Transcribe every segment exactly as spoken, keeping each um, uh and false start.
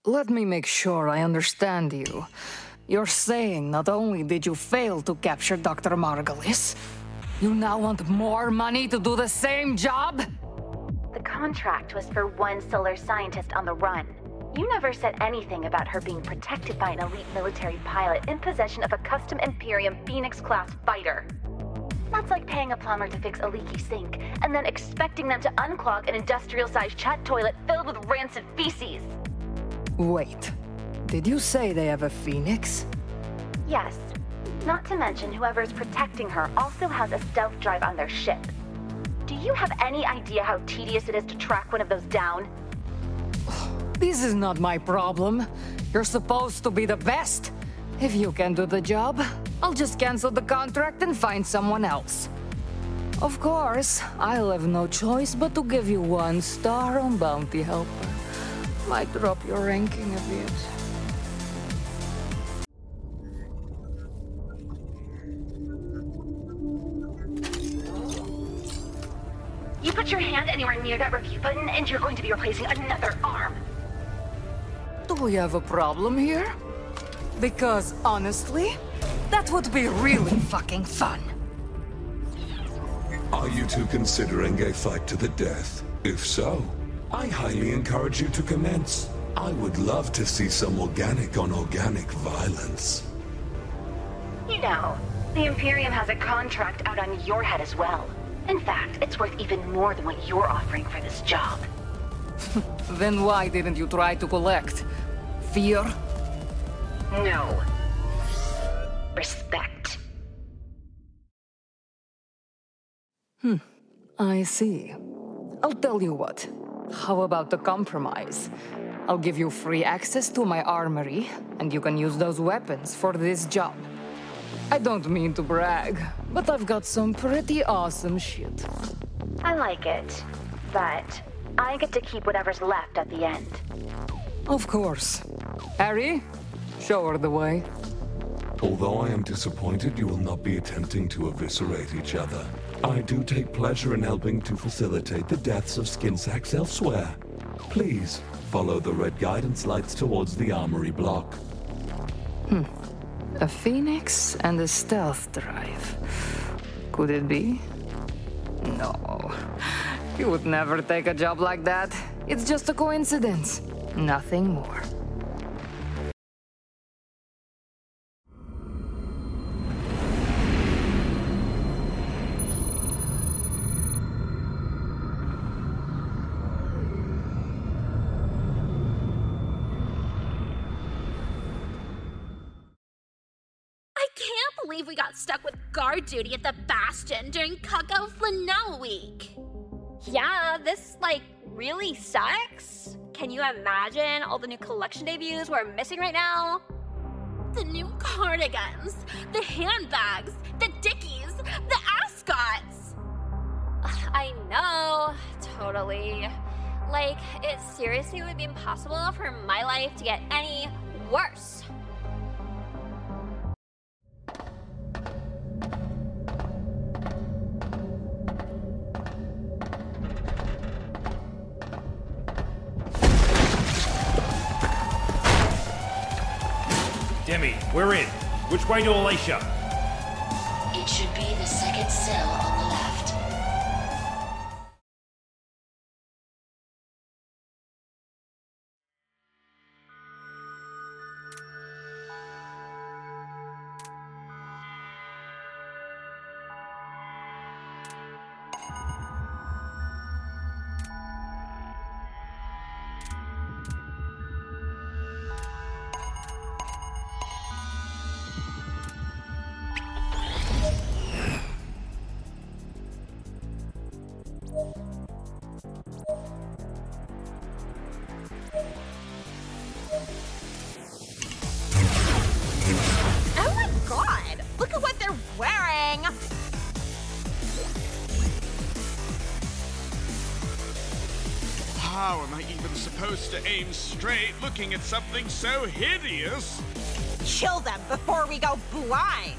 let me make sure I understand you. You're saying not only did you fail to capture Doctor Margulis, you now want more money to do the same job? The contract was for one solar scientist on the run. You never said anything about her being protected by an elite military pilot in possession of a custom Imperium Phoenix-class fighter. That's like paying a plumber to fix a leaky sink, and then expecting them to unclog an industrial-sized chat toilet filled with rancid feces. Wait, did you say they have a Phoenix? Yes. Not to mention whoever's protecting her also has a stealth drive on their ship. Do you have any idea how tedious it is to track one of those down? This is not my problem. You're supposed to be the best. If you can do the job, I'll just cancel the contract and find someone else. Of course, I'll have no choice but to give you one star on Bounty Helper. Might drop your ranking a bit. You put your hand anywhere near that review button and you're going to be replacing another arm. Do we have a problem here? Because honestly, that would be really fucking fun. Are you two considering a fight to the death? If so, I highly encourage you to commence. I would love to see some organic on organic violence. You know, the Imperium has a contract out on your head as well. In fact, it's worth even more than what you're offering for this job. Then why didn't you try to collect? Fear? No. Respect. Hmm, I see. I'll tell you what. How about the compromise? I'll give you free access to my armory, and you can use those weapons for this job. I don't mean to brag, but I've got some pretty awesome shit. I like it, but I get to keep whatever's left at the end. Of course. Harry, show her the way. Although I am disappointed you will not be attempting to eviscerate each other, I do take pleasure in helping to facilitate the deaths of skin sacks elsewhere. Please, follow the red guidance lights towards the armory block. Hmm. A Phoenix and a stealth drive. Could it be? No. You would never take a job like that. It's just a coincidence. Nothing more. We got stuck with guard duty at the Bastion during Cucko Flannel Week. Yeah, this, like, really sucks. Can you imagine all the new collection debuts we're missing right now? The new cardigans, the handbags, the dickies, the ascots. I know, totally. Like, it seriously would be impossible for my life to get any worse. Demi, we're in. Which way to Alicia? It should be the second cell on the left. How am I even supposed to aim straight looking at something so hideous? Kill them before we go blind!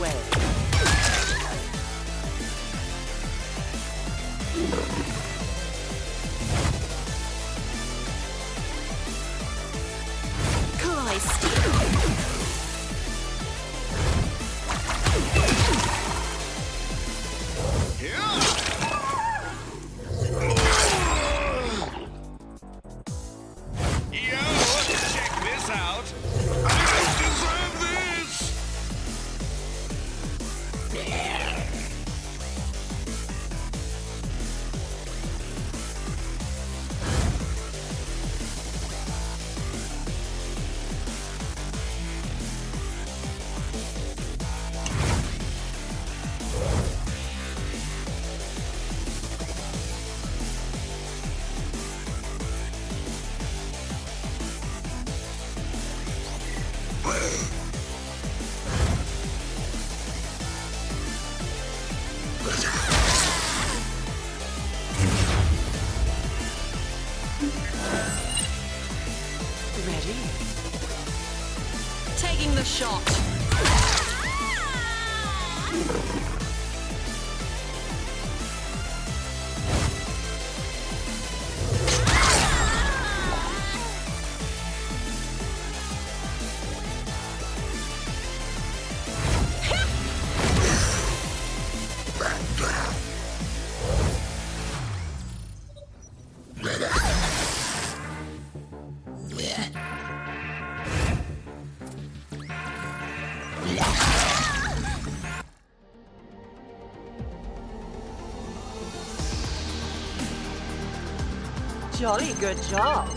way. Ready? Taking the shot. Jolly good job.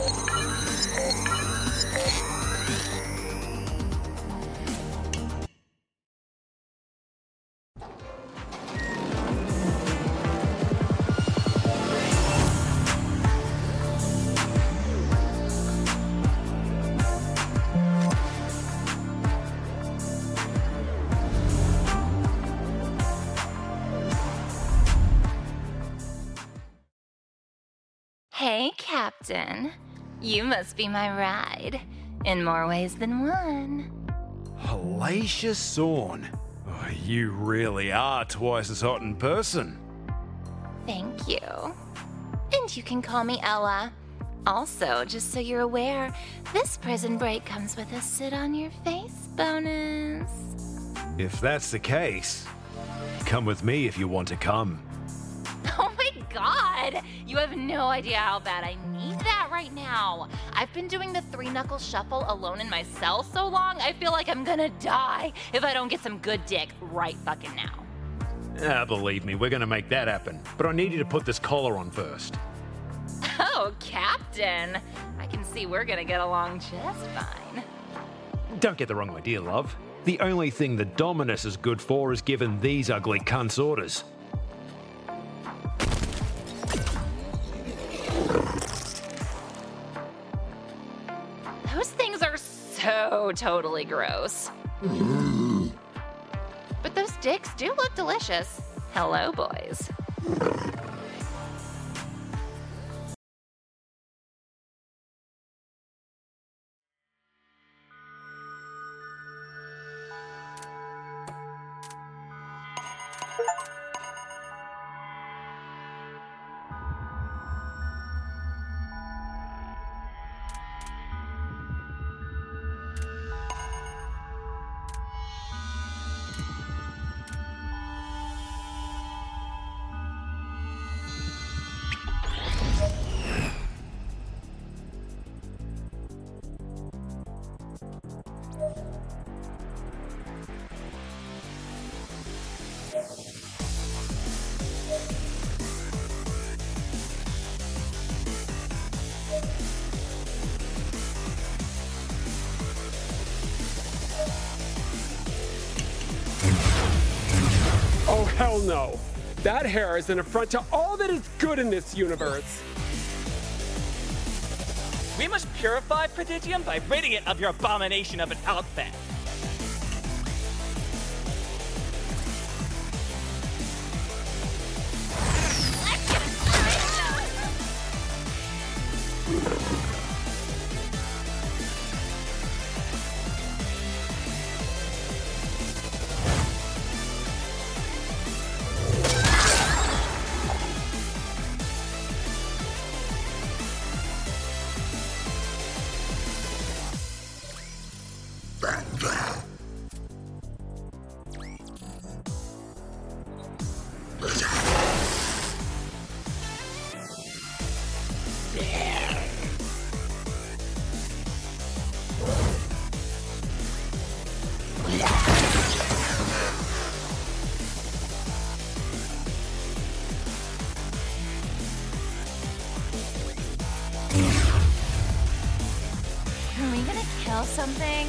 Hey, Captain. You must be my ride. In more ways than one. Hellacious Sorn. Oh, you really are twice as hot in person. Thank you. And you can call me Ella. Also, just so you're aware, this prison break comes with a sit on your face bonus. If that's the case, come with me if you want to come. Oh my god! You have no idea how bad I need that right now. I've been doing the three-knuckle shuffle alone in my cell so long, I feel like I'm gonna die if I don't get some good dick right fucking now. Ah, believe me, we're gonna make that happen. But I need you to put this collar on first. Oh, Captain. I can see we're gonna get along just fine. Don't get the wrong idea, love. The only thing the Dominus is good for is giving these ugly cunts orders. Those things are so totally gross. But those dicks do look delicious. Hello, boys. Oh, hell no. That hair is an affront to all that is good in this universe. We must purify Prodigium by ridding it of your abomination of an outfit. kill something?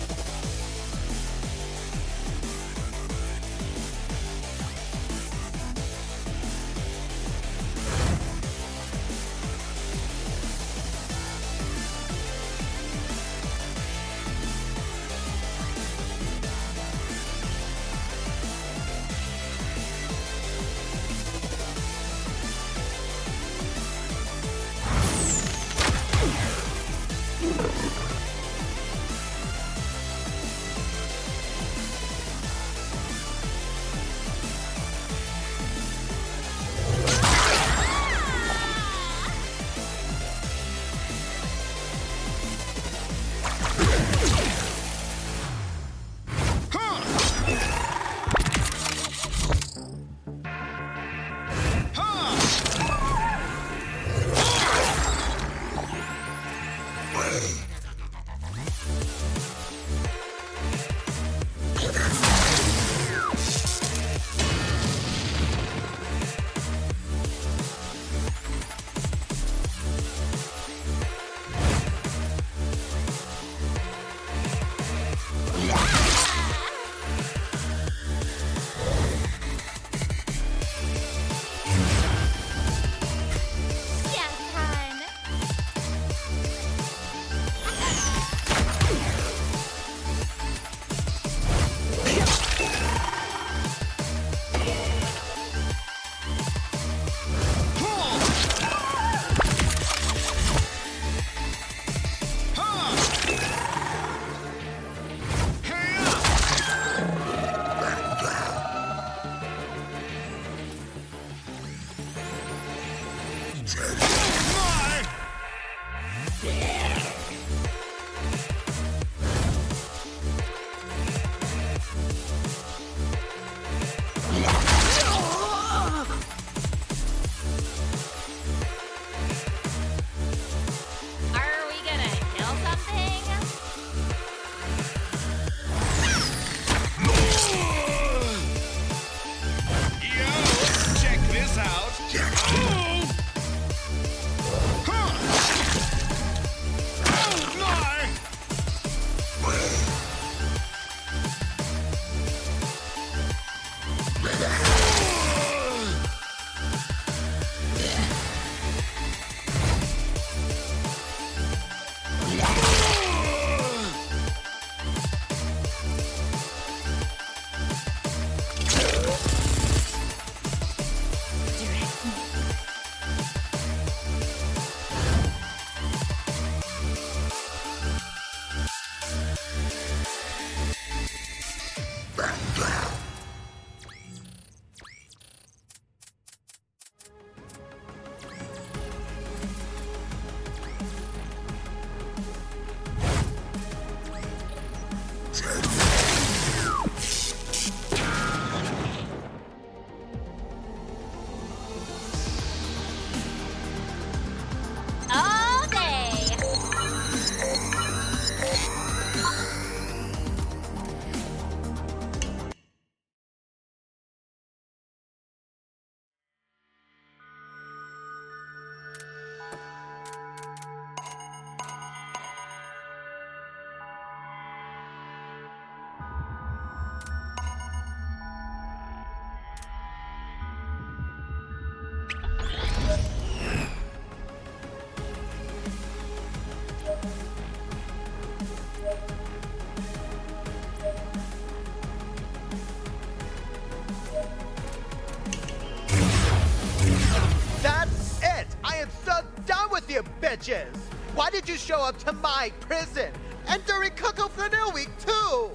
bitches! Why did you show up to my prison? And during Coco Flanell Week, too!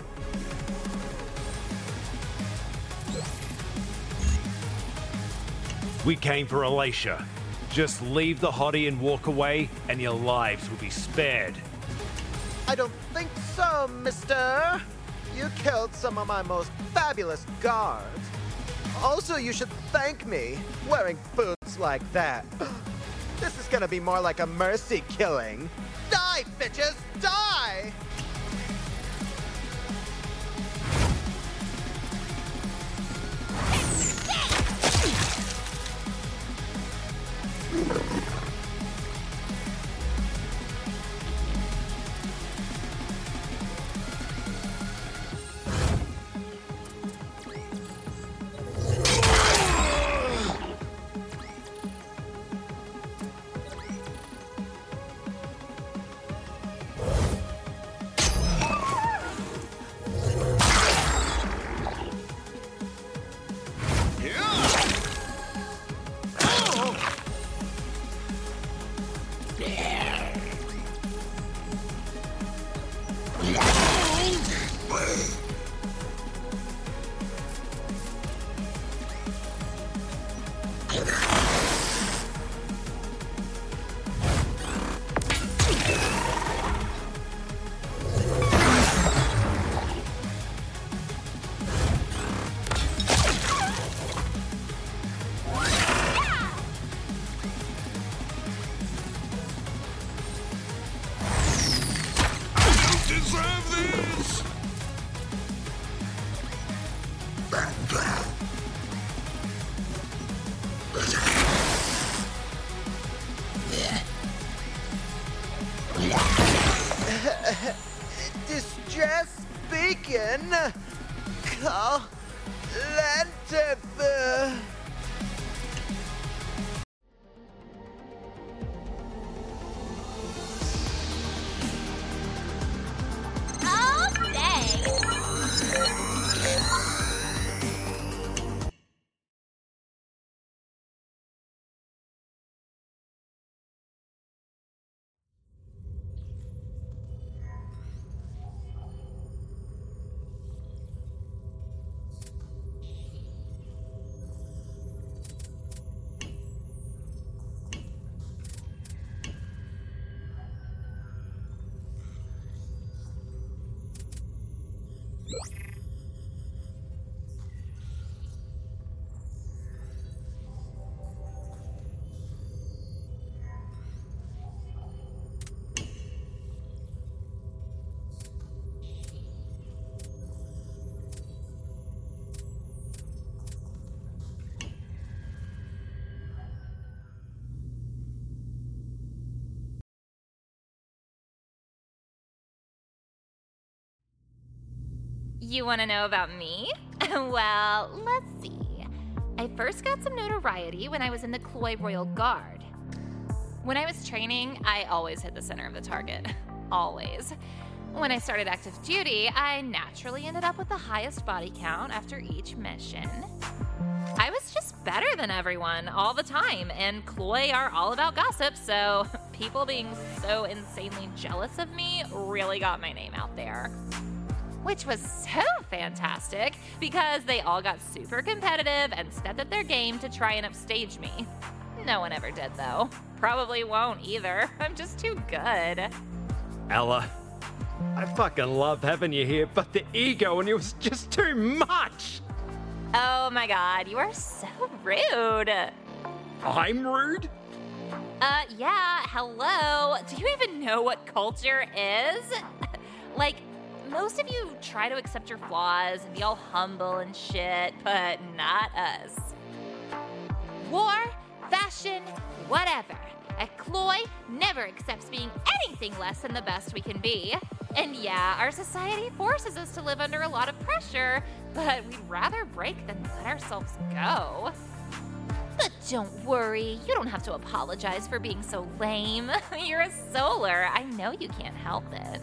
We came for Alicia. Just leave the hottie and walk away, and your lives will be spared. I don't think so, mister. You killed some of my most fabulous guards. Also, you should thank me. Wearing boots like that. This is gonna be more like a mercy killing. Die, bitches! Die! Yes, beacon. Call Lantith. All day. You want to know about me? Well, let's see. I first got some notoriety when I was in the Cloy Royal Guard. When I was training, I always hit the center of the target. Always. When I started active duty, I naturally ended up with the highest body count after each mission. I was just better than everyone all the time, and Cloy are all about gossip, so people being so insanely jealous of me really got my name out there. Which was so fantastic, because they all got super competitive and stepped up their game to try and upstage me. No one ever did, though. Probably won't either. I'm just too good. Ella, I fucking love having you here, but the ego in you was just too much! Oh my god, you are so rude. I'm rude? Uh, yeah, hello. Do you even know what culture is? Like, most of you try to accept your flaws and be all humble and shit, but not us. War, fashion, whatever. At Cloy, never accepts being anything less than the best we can be. And yeah, our society forces us to live under a lot of pressure, but we'd rather break than let ourselves go. But don't worry, you don't have to apologize for being so lame. You're a Solar. I know you can't help it.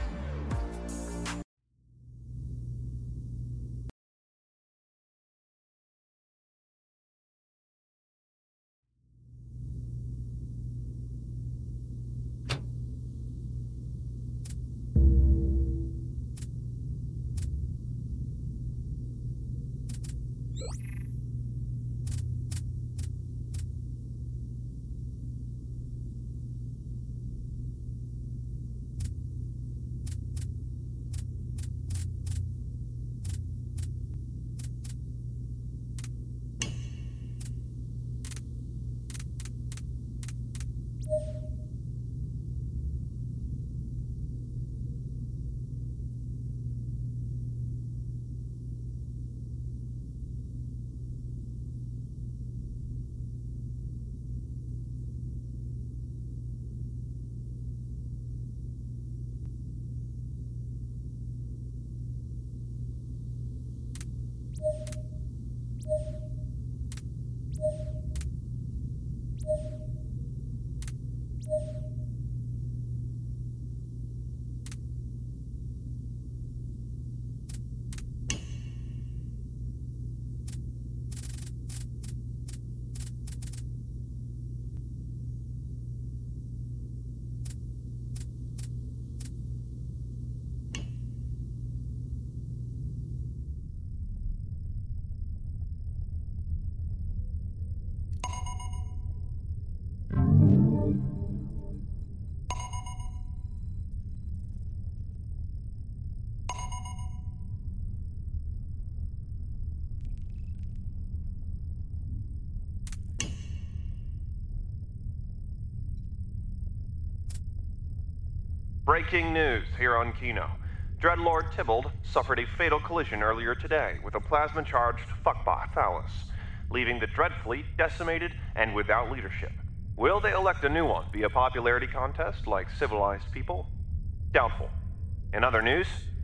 Breaking news here on Kino. Dreadlord Tybalt suffered a fatal collision earlier today with a plasma-charged fuckbot Thalos, leaving the Dread Fleet decimated and without leadership. Will they elect a new one via popularity contest like civilized people? Doubtful. In other news,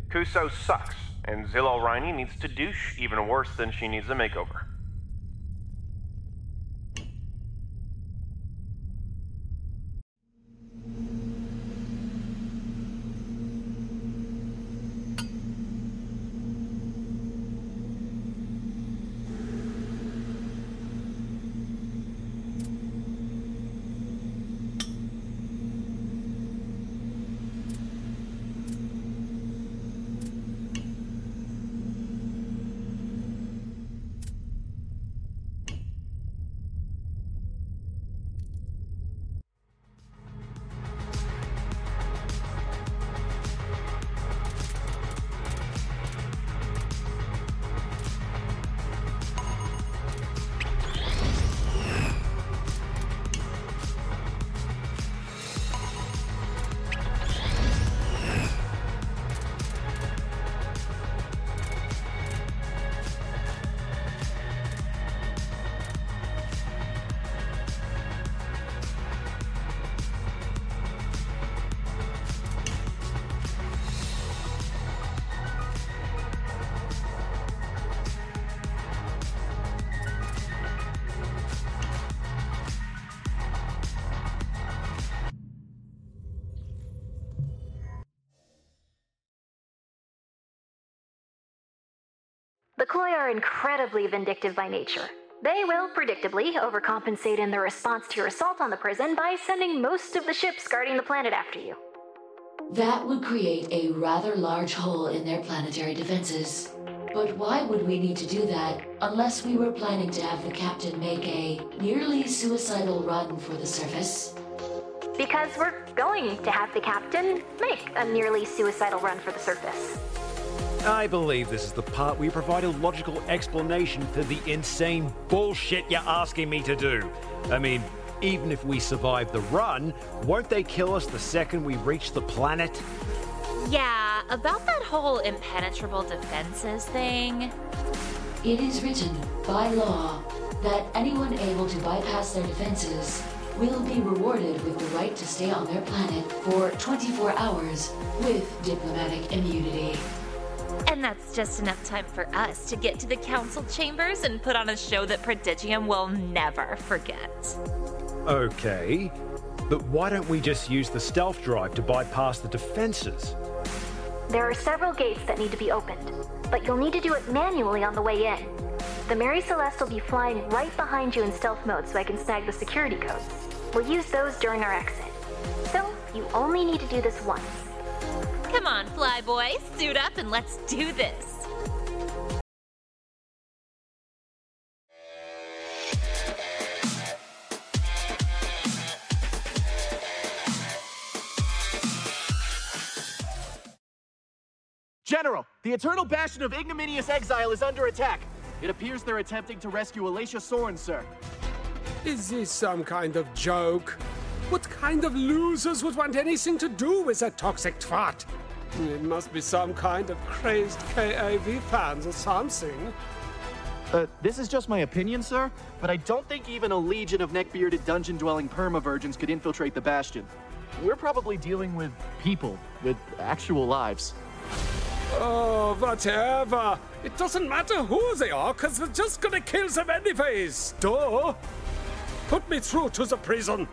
Kuso sucks, and Zillo Riney needs to douche even worse than she needs a makeover. The Kloi are incredibly vindictive by nature. They will, predictably, overcompensate in their response to your assault on the prison by sending most of the ships guarding the planet after you. That would create a rather large hole in their planetary defenses. But why would we need to do that unless we were planning to have the captain make a nearly suicidal run for the surface? Because we're going to have the captain make a nearly suicidal run for the surface. I believe this is the part where you provide a logical explanation for the insane bullshit you're asking me to do. I mean, even if we survive the run, won't they kill us the second we reach the planet? Yeah, about that whole impenetrable defenses thing. It is written by law that anyone able to bypass their defenses will be rewarded with the right to stay on their planet for twenty-four hours with diplomatic immunity. And that's just enough time for us to get to the council chambers and put on a show that Prodigium will never forget. Okay, but why don't we just use the stealth drive to bypass the defenses? There are several gates that need to be opened, but you'll need to do it manually on the way in. The Mary Celeste will be flying right behind you in stealth mode so I can snag the security codes. We'll use those during our exit. So, you only need to do this once. Come on, Flyboy, suit up and let's do this. General, the Eternal Bastion of Ignominious Exile is under attack. It appears they're attempting to rescue Alacia Soren, sir. Is this some kind of joke? What kind of losers would want anything to do with that toxic twat? It must be some kind of crazed K A V fans or something. Uh, this is just my opinion, sir, but I don't think even a legion of neck-bearded dungeon-dwelling perma-virgins could infiltrate the Bastion. We're probably dealing with people, with actual lives. Oh, whatever. It doesn't matter who they are, because we're just gonna kill them anyways. Duh. Put me through to the prison.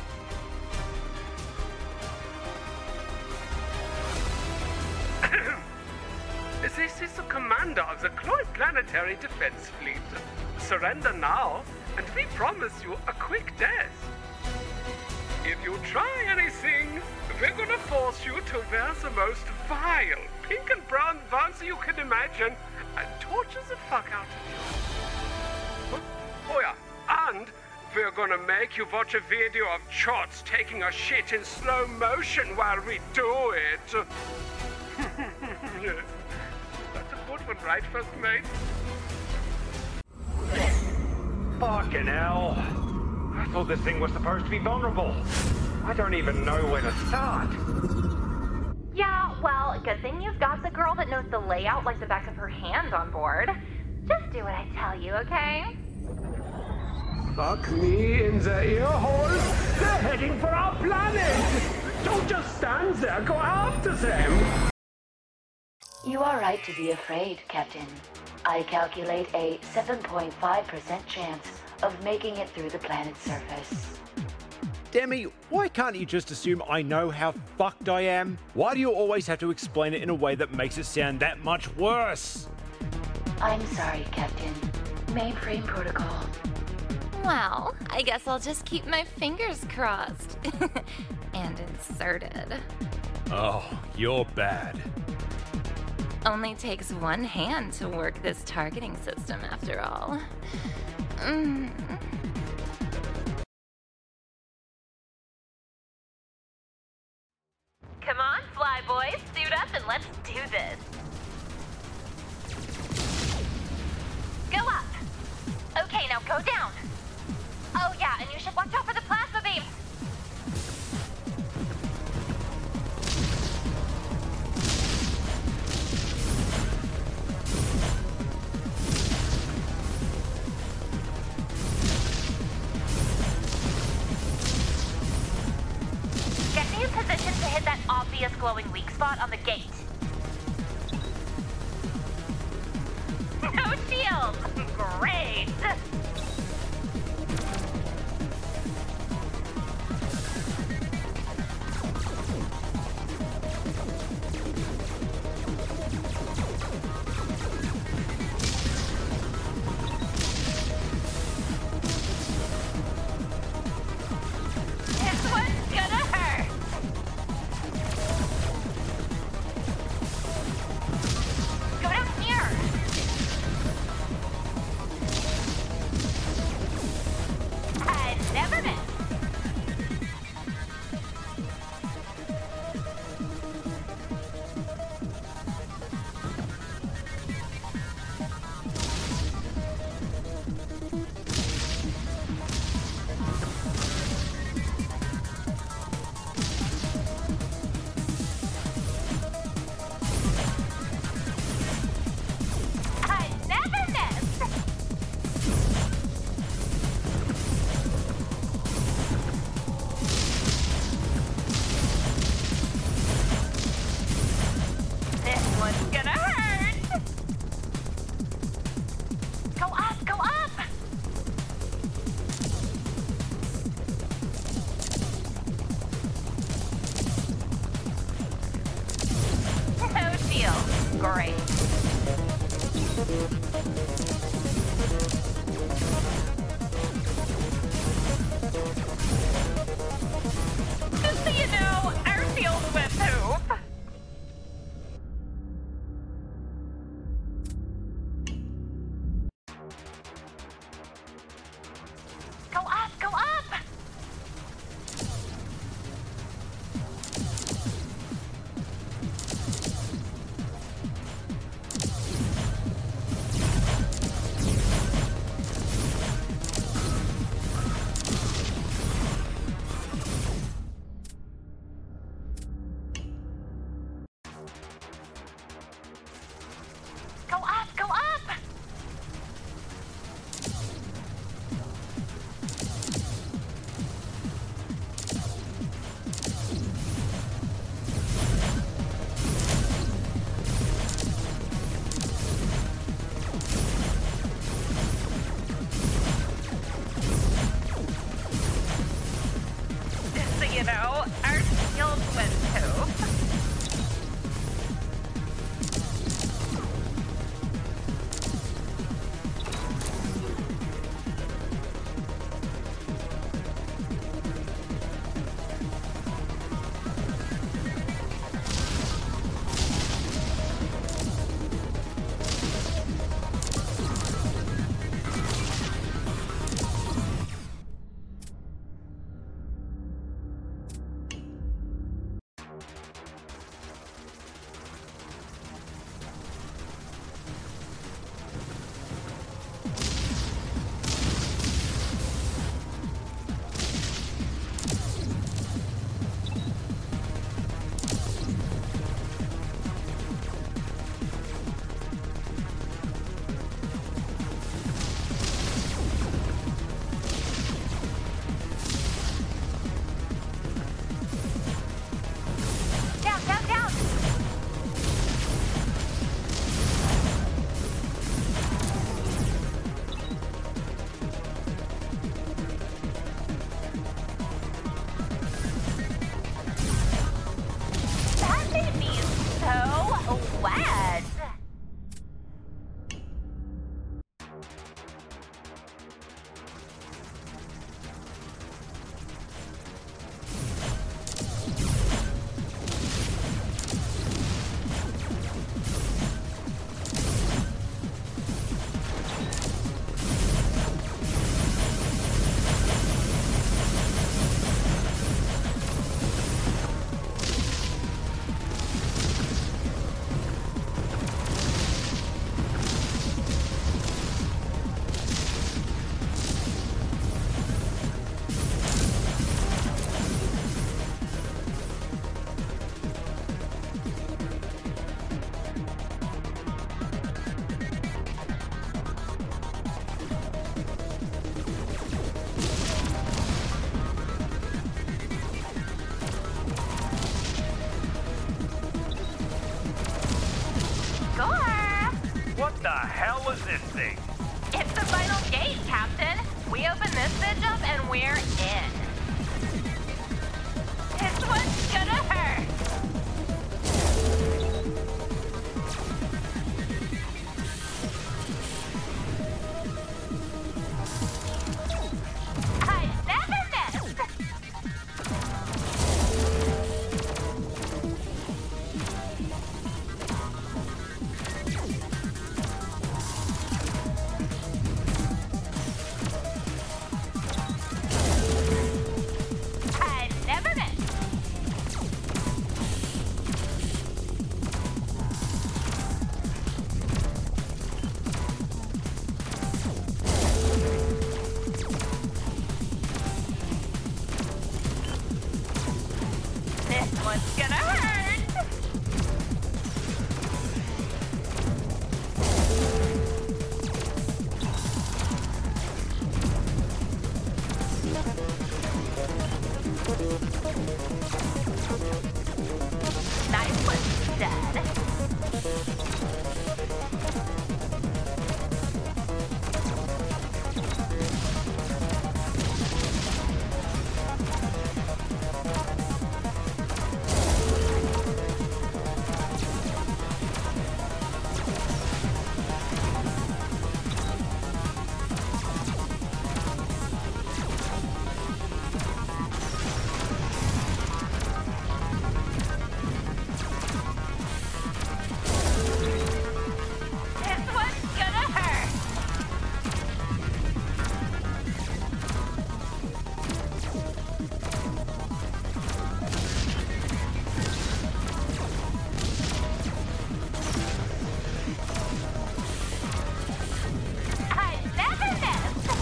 This is the commander of the Kloi Planetary Defense Fleet. Surrender now, and we promise you a quick death. If you try anything, we're gonna force you to wear the most vile pink and brown onesie you can imagine and torture the fuck out of you. Oh yeah, and we're gonna make you watch a video of Chots taking a shit in slow motion while we do it. That's a good one, right, first mate? Fucking hell. I thought this thing was supposed to be vulnerable. I don't even know where to start. Yeah, well, good thing you've got the girl that knows the layout like the back of her hand on board. Just do what I tell you, okay? Fuck me in the ear hole. They're heading for our planet. Don't just stand there, go after them. You are right to be afraid, Captain. I calculate a seven point five percent chance of making it through the planet's surface. Demi, why can't you just assume I know how fucked I am? Why do you always have to explain it in a way that makes it sound that much worse? I'm sorry, Captain. Mainframe protocol. Well, I guess I'll just keep my fingers crossed. And inserted. Oh, you're bad. Only takes one hand to work this targeting system, after all. Mm. Come on, fly boys, suit up and let's do this. Go up. Okay, now go down. Oh yeah, and you should watch out for the plasma beams. Get me in position to hit that obvious glowing weak spot on the gate. No shield! Great! This one's gonna hurt! Go down here! I never miss! I never miss! This one's gonna hurt! Go up, go up! No shield. Great. Just so you know, our shields went poof. Go up, go up! the hell is this thing? It's the final gate, Captain. We open this bitch up and we're in. This one's gonna hurt. I never missed. I never missed. This one's gonna hurt. Nice one, Dad. This one's gonna hurt. I never missed.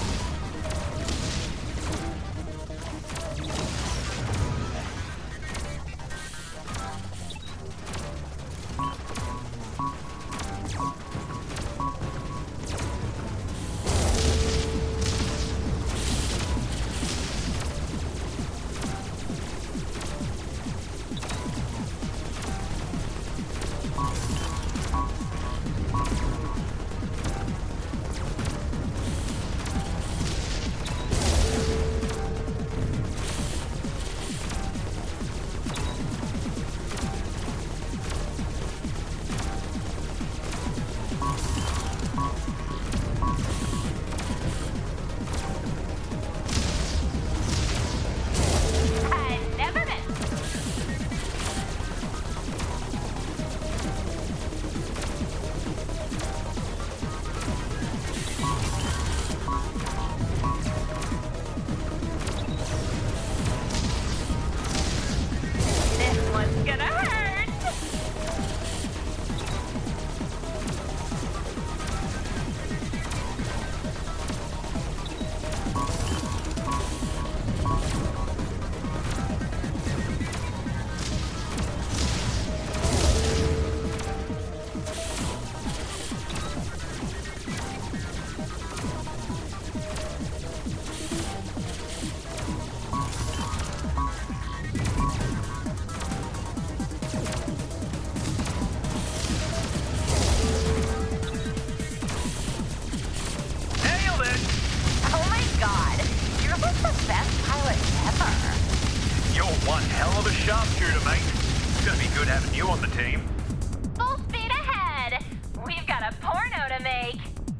I never missed. This one's gonna hurt. Nailed it! Oh my god, you're like the best pilot ever. You're one hell of a sharpshooter, mate. It's gonna be good having you on the team. Full speed ahead. We've got a porno to make.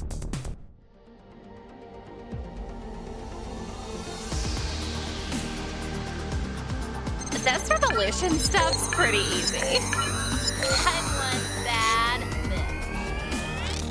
This revolution stuff's pretty easy. I'm one bad bitch.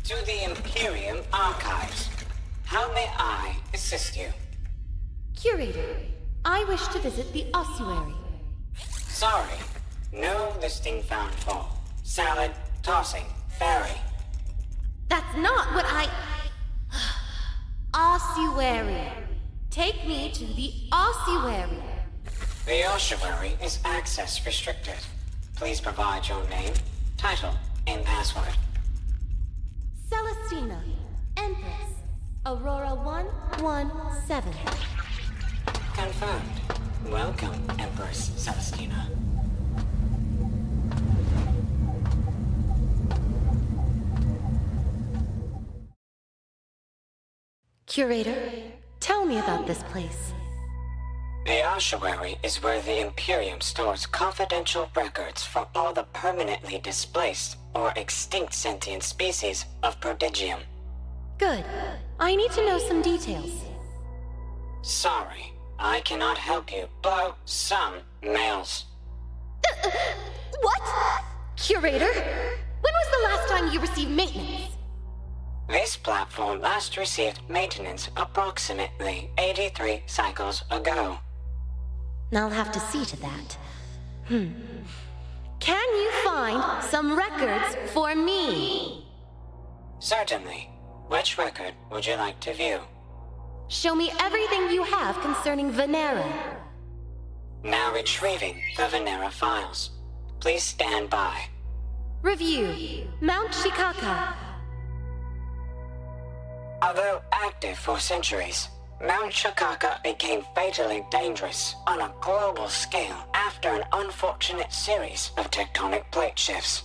to the Imperium Archives. How may I assist you? Curator, I wish to visit the ossuary. Sorry, no listing found for salad tossing ferry. That's not what I... Ossuary. Take me to the ossuary. The ossuary is access restricted. Please provide your name, title, and password. Celestina, Empress, Aurora one one seven. Confirmed. Welcome, Empress Celestina. Curator, tell me about this place. The ossuary is where the Imperium stores confidential records for all the permanently displaced or extinct sentient species of Prodigium. Good. I need to know some details. Sorry, I cannot help you. Blow some males. Uh, what? Curator? When was the last time you received maintenance? This platform last received maintenance approximately eighty-three cycles ago. I'll have to see to that. Hmm. Can you find some records for me? Certainly. Which record would you like to view? Show me everything you have concerning Venera. Now retrieving the Venera files. Please stand by. Review. Mount Shikaka. Although active for centuries, Mount Shikaka became fatally dangerous on a global scale after an unfortunate series of tectonic plate shifts.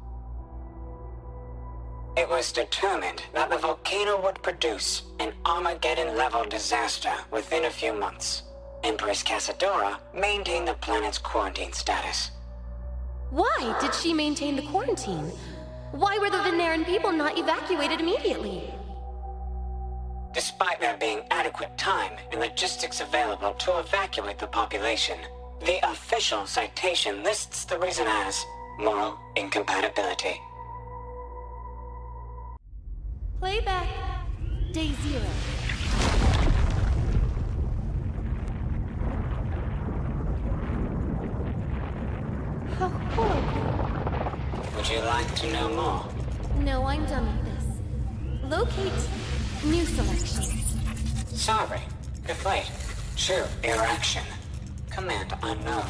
It was determined that the volcano would produce an Armageddon-level disaster within a few months. Empress Casadora maintained the planet's quarantine status. Why did she maintain the quarantine? Why were the Veneran people not evacuated immediately? Despite there being adequate time and logistics available to evacuate the population, the official citation lists the reason as moral incompatibility. Playback. Day zero. How horrible. Would you like to know more? No, I'm done with this. Locate new selection. Sorry. Deflate. True erection. Command unknown.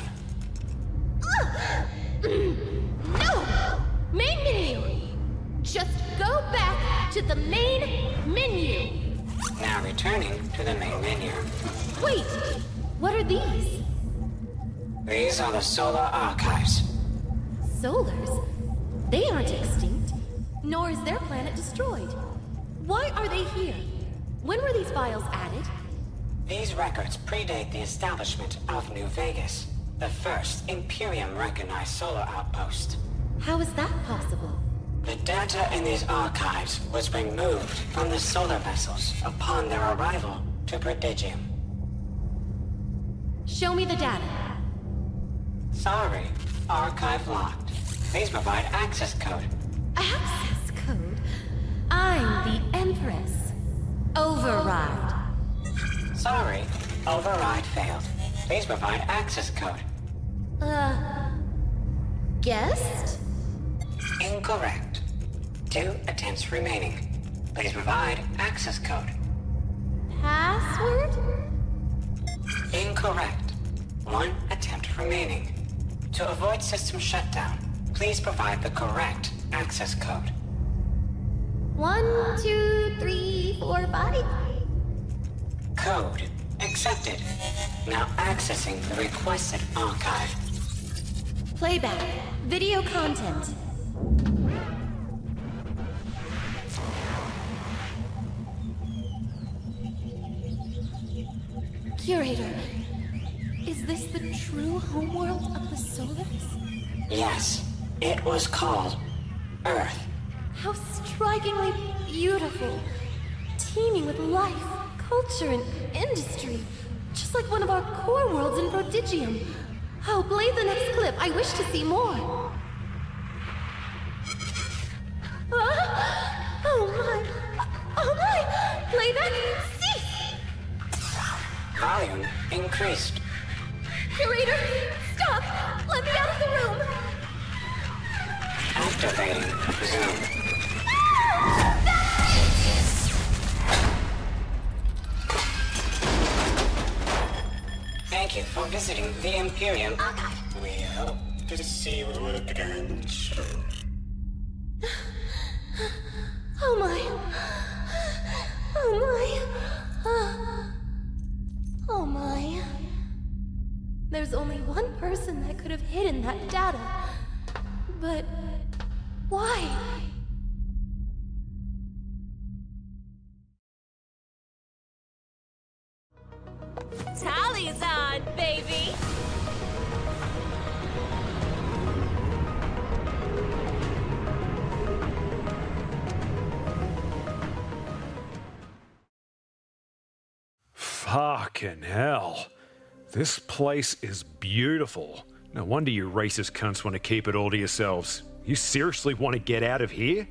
No! Main menu! Just go back to the main menu! Now returning to the main menu. Wait! What are these? These are the Solar Archives. Solars? They aren't extinct, nor is their planet destroyed. Why are they here? When were these files added? These records predate the establishment of New Vegas, the first Imperium-recognized solar outpost. How is that possible? The data in these archives was removed from the solar vessels upon their arrival to Prodigium. Show me the data. Sorry, archive locked. Please provide access code. Access code? I'm the Empress. Override. Sorry, override failed. Please provide access code. Uh... Guest? Incorrect. Two attempts remaining. Please provide access code. Password? Incorrect. One attempt remaining. To avoid system shutdown, please provide the correct access code. One, two, three, four, five. Code accepted. Now accessing the requested archive. Playback. Video content. Curator, is this the true homeworld of the Solars? Yes, it was called Earth. How strikingly beautiful. Teeming with life, culture, and industry. Just like one of our core worlds in Prodigium. Oh, play the next clip. I wish to see more. Ah! Oh volume increased. Curator, stop! Let me out of the room! Activating Zoom. Thank you for visiting the Imperium. We hope to see you again soon. Oh my. Oh my. Uh, oh my. There's only one person that could have hidden that data. But why? Tally's on, baby! Fucking hell. This place is beautiful. No wonder you racist cunts want to keep it all to yourselves. You seriously want to get out of here?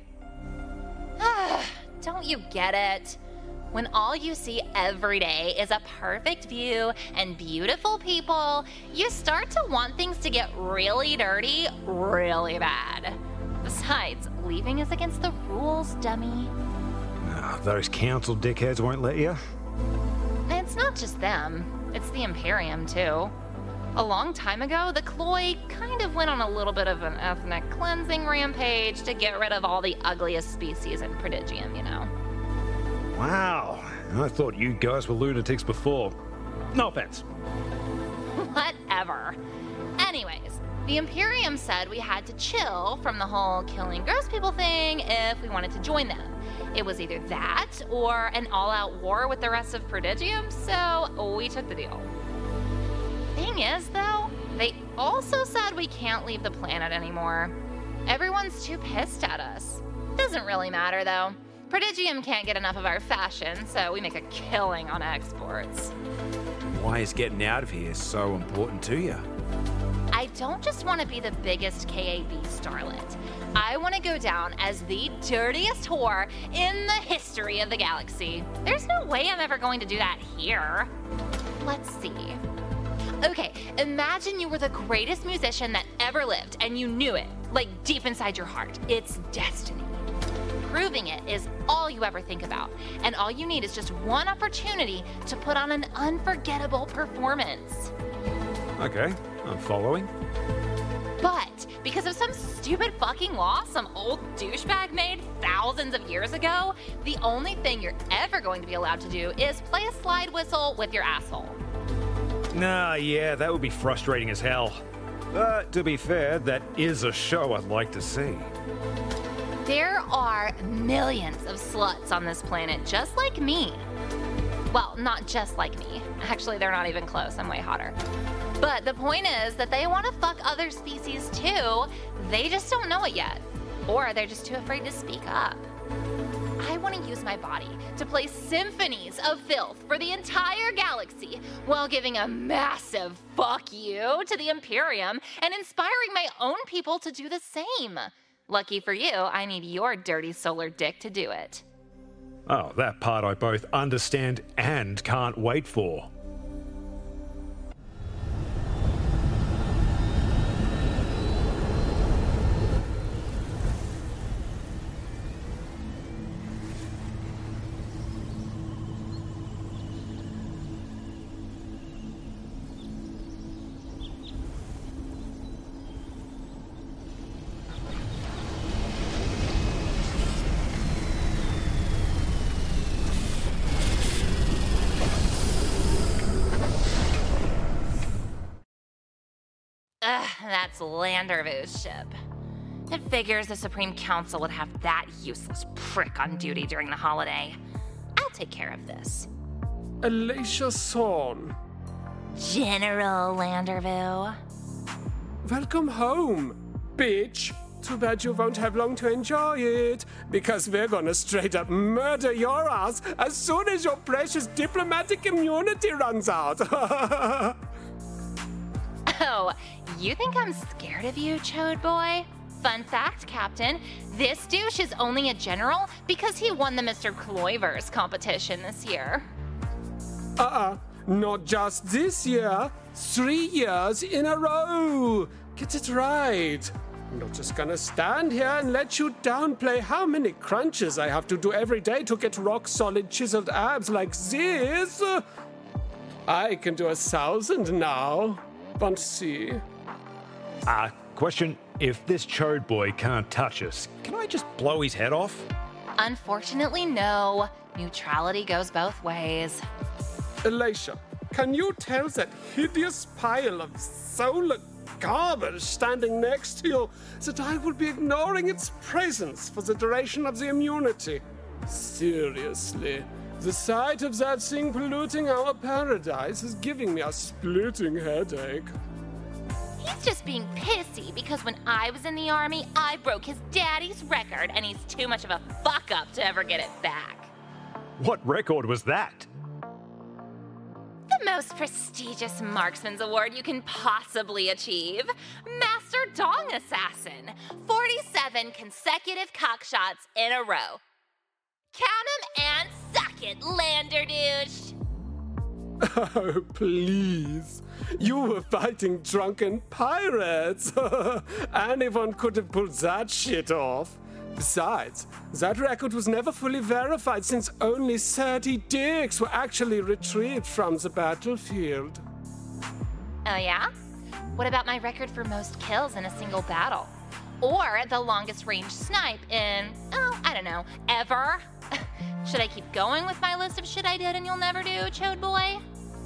Don't you get it? When all you see every day is a perfect view and beautiful people, you start to want things to get really dirty really bad. Besides, leaving is against the rules, dummy. No, those council dickheads won't let you. It's not just them. It's the Imperium, too. A long time ago, the Cloy kind of went on a little bit of an ethnic cleansing rampage to get rid of all the ugliest species in Prodigium, you know. Wow, I thought you guys were lunatics before. No offense. Whatever. Anyways, the Imperium said we had to chill from the whole killing gross people thing if we wanted to join them. It was either that or an all-out war with the rest of Prodigium, so we took the deal. Thing is, though, they also said we can't leave the planet anymore. Everyone's too pissed at us. Doesn't really matter, though. Prodigium can't get enough of our fashion, so we make a killing on exports. Why is getting out of here so important to you? I don't just want to be the biggest K A B starlet. I want to go down as the dirtiest whore in the history of the galaxy. There's no way I'm ever going to do that here. Let's see. Okay, imagine you were the greatest musician that ever lived and you knew it, like deep inside your heart. It's destiny. Proving it is all you ever think about, and all you need is just one opportunity to put on an unforgettable performance. Okay, I'm following. But because of some stupid fucking law some old douchebag made thousands of years ago, the only thing you're ever going to be allowed to do is play a slide whistle with your asshole. Nah, yeah, that would be frustrating as hell. But to be fair, that is a show I'd like to see. There are millions of sluts on this planet just like me. Well, not just like me. Actually, they're not even close. I'm way hotter. But the point is that they want to fuck other species too. They just don't know it yet. Or they're just too afraid to speak up. I want to use my body to play symphonies of filth for the entire galaxy while giving a massive fuck you to the Imperium and inspiring my own people to do the same. Lucky for you, I need your dirty solar dick to do it. Oh, that part I both understand and can't wait for. Ugh, that's Landervu's ship. It figures the Supreme Council would have that useless prick on duty during the holiday. I'll take care of this. Alicia Son. General Landervu. Welcome home, bitch. Too bad you won't have long to enjoy it, because we're gonna straight up murder your ass as soon as your precious diplomatic immunity runs out. Oh, you think I'm scared of you, Chode Boy? Fun fact, Captain, this douche is only a general because he won the Mister Cloyverse competition this year. Uh-uh. Not just this year, three years in a row. Get it right. I'm not just gonna stand here and let you downplay how many crunches I have to do every day to get rock-solid chiseled abs like this. I can do a thousand now. Want to see? Ah, uh, question. If this chode boy can't touch us, can I just blow his head off? Unfortunately, no. Neutrality goes both ways. Elisha, can you tell that hideous pile of solar garbage standing next to you that I will be ignoring its presence for the duration of the immunity? Seriously, the sight of that thing polluting our paradise is giving me a splitting headache. He's just being pissy because when I was in the army, I broke his daddy's record and he's too much of a fuck-up to ever get it back. What record was that? The most prestigious marksman's award you can possibly achieve. Master Dong Assassin. forty-seven consecutive cockshots in a row. Count 'em and suck it, Landerdouche. Oh, please. You were fighting drunken pirates. Anyone could have pulled that shit off. Besides, that record was never fully verified since only thirty dicks were actually retrieved from the battlefield. Oh yeah? What about my record for most kills in a single battle? Or the longest range snipe in, oh, I don't know, ever? Should I keep going with my list of shit I did and you'll never do, chode boy?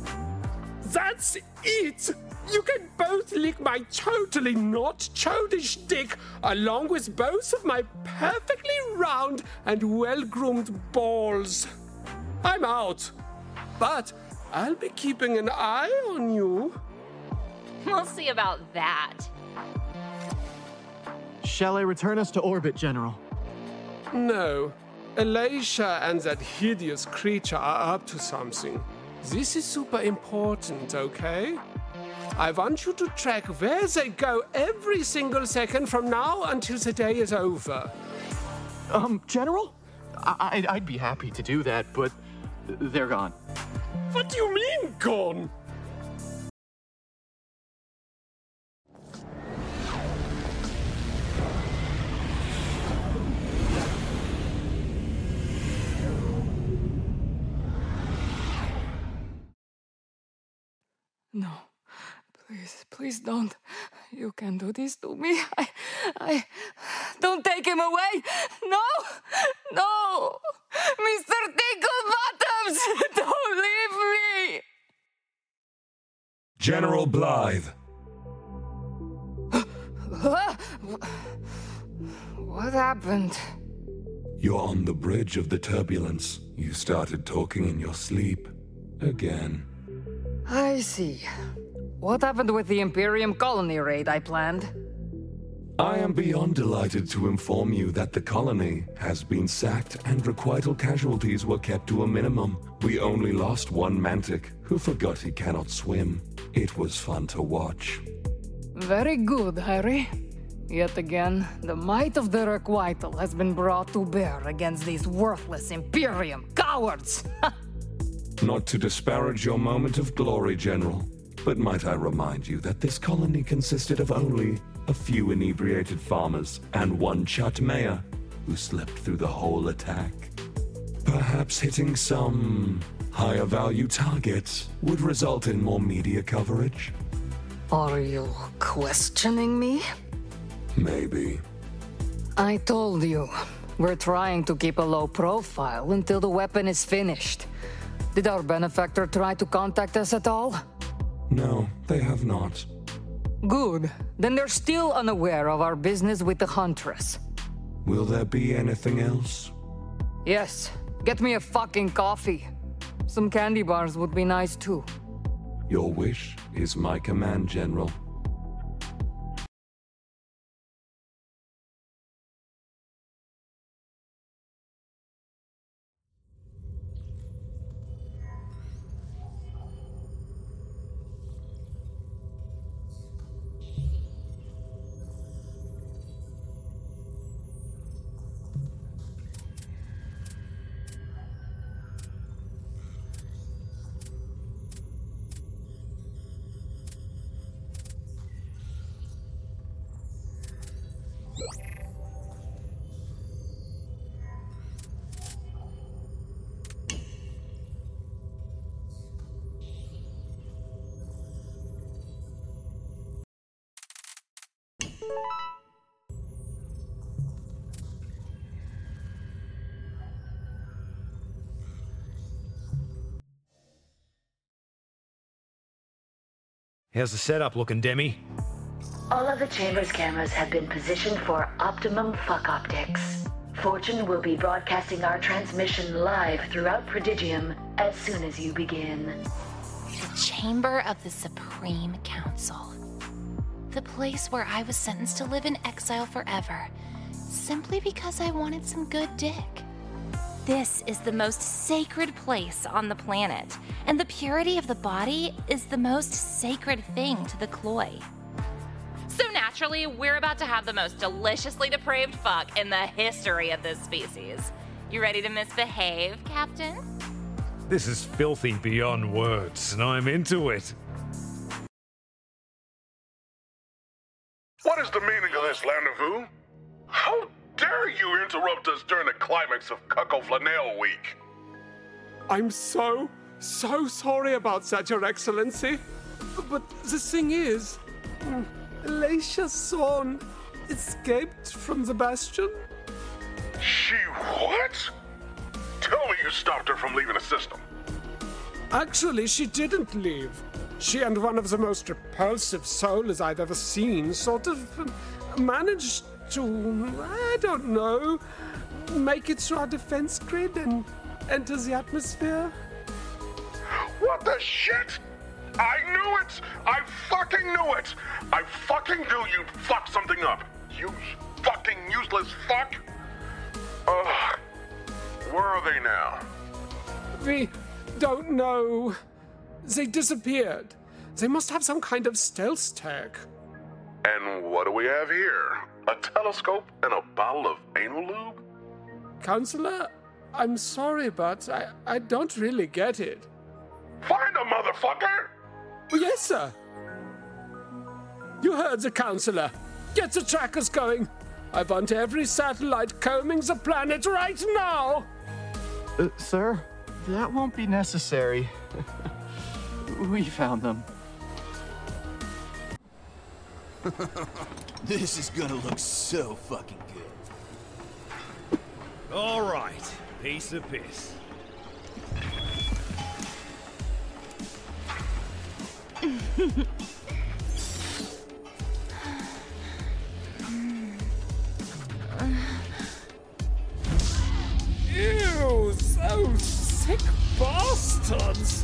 That's it! You can both lick my totally not chodish dick, along with both of my perfectly round and well-groomed balls. I'm out, but I'll be keeping an eye on you. We'll see about that. Shall I return us to orbit, General? No. Elisha and that hideous creature are up to something. This is super important, okay? I want you to track where they go every single second from now until the day is over. Um, General? I- I'd be happy to do that, but they're gone. What do you mean, gone? No. Please, please don't. You can't do this to me. I, I, don't take him away. No, no, Mister Tinklebottoms, don't leave me. General Blythe. What happened? You're on the bridge of the turbulence. You started talking in your sleep. Again. I see. What happened with the Imperium colony raid I planned? I am beyond delighted to inform you that the colony has been sacked and requital casualties were kept to a minimum. We only lost one Mantic, who forgot he cannot swim. It was fun to watch. Very good, Harry. Yet again, the might of the requital has been brought to bear against these worthless Imperium cowards. Not to disparage your moment of glory, General, but might I remind you that this colony consisted of only a few inebriated farmers and one Chut mayor who slept through the whole attack. Perhaps hitting some higher value targets would result in more media coverage? Are you questioning me? Maybe. I told you, we're trying to keep a low profile until the weapon is finished. Did our benefactor try to contact us at all? No, they have not. Good. Then they're still unaware of our business with the Huntress. Will there be anything else? Yes. Get me a fucking coffee. Some candy bars would be nice too. Your wish is my command, General. How's the setup looking, Demi? All of the chamber's cameras have been positioned for optimum fuck optics. Fortune will be broadcasting our transmission live throughout Prodigium as soon as you begin. The Chamber of the Supreme Council. The place where I was sentenced to live in exile forever, simply because I wanted some good dick. This is the most sacred place on the planet, and the purity of the body is the most sacred thing to the Cloy. So naturally, we're about to have the most deliciously depraved fuck in the history of this species. You ready to misbehave, Captain? This is filthy beyond words, and I'm into it. What is the meaning of this rendezvous? How dare you interrupt us during the climax of Cuckoo Flanell Week? I'm so, so sorry about that, Your Excellency. But the thing is, Alicia Thorne escaped from the Bastion. She what? Tell me you stopped her from leaving the system. Actually, she didn't leave. She and one of the most repulsive souls I've ever seen sort of managed to, I don't know, make it through our defense grid and enter the atmosphere. What the shit? I knew it! I fucking knew it! I fucking knew you'd fuck something up! You fucking useless fuck! Ugh. Where are they now? We don't know. They disappeared. They must have some kind of stealth tech. And what do we have here? A telescope and a bottle of anal lube? Counselor, I'm sorry, but I, I don't really get it. Find a motherfucker! Yes, sir. You heard the counselor. Get the trackers going. I want every satellite combing the planet right now. Uh, sir, that won't be necessary. We found them. This is gonna look so fucking good. All right, piece of piss. Ew, so sick bastards!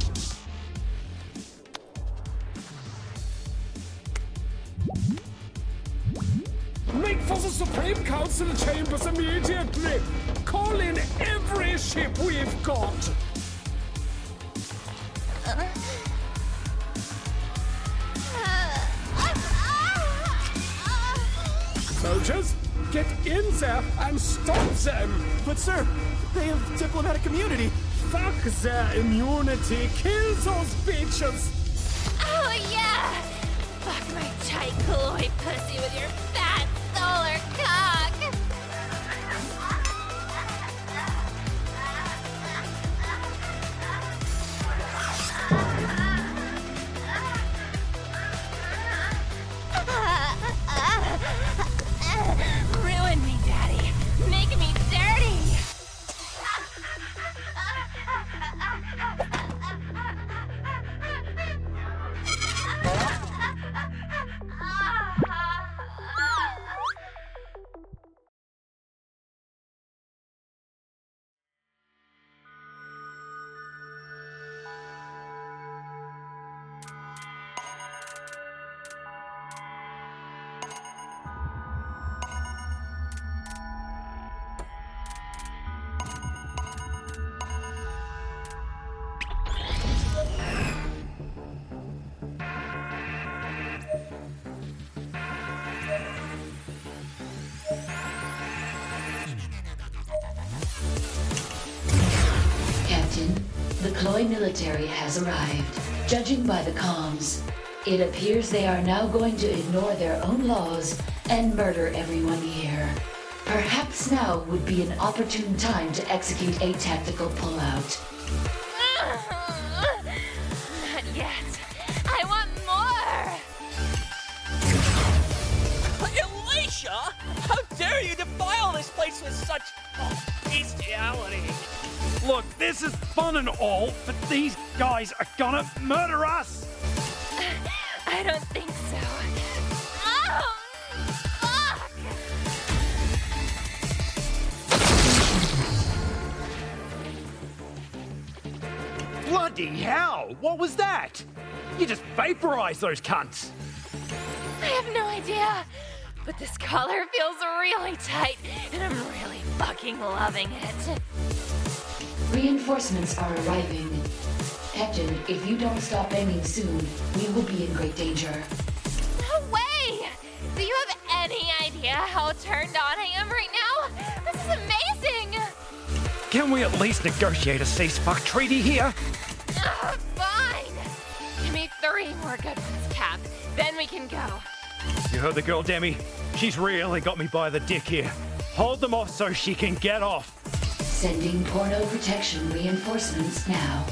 Make for the Supreme Council chambers immediately! Call in every ship we've got! Soldiers, get in there and stop them! But sir, they have diplomatic immunity! Fuck their immunity! Kill those bitches! Oh yeah! Fuck my tight Cloy pussy with your fat solar cock! Ruin me, Daddy! Make me dirty! Captain, the Cloy military has arrived. Judging by the comms, it appears they are now going to ignore their own laws and murder everyone here. Perhaps now would be an opportune time to execute a tactical pullout. Not yet. I want more! Alicia! How dare you defile this place with such oh, bestiality? Look, this is fun and all, but these guys are gonna murder us! I I don't think so. Oh! Fuck! Bloody hell! What was that? You just vaporized those cunts! I have no idea, but this collar feels really tight, and I'm really fucking loving it. Reinforcements are arriving. Captain, if you don't stop aiming soon, we will be in great danger. No way! Do you have any idea how turned on I am right now? This is amazing! Can we at least negotiate a cease-fuck treaty here? Ugh, fine! Give me three more good ones, Cap. Then we can go. You heard the girl, Demi? She's really got me by the dick here. Hold them off so she can get off. Sending porno protection reinforcements now.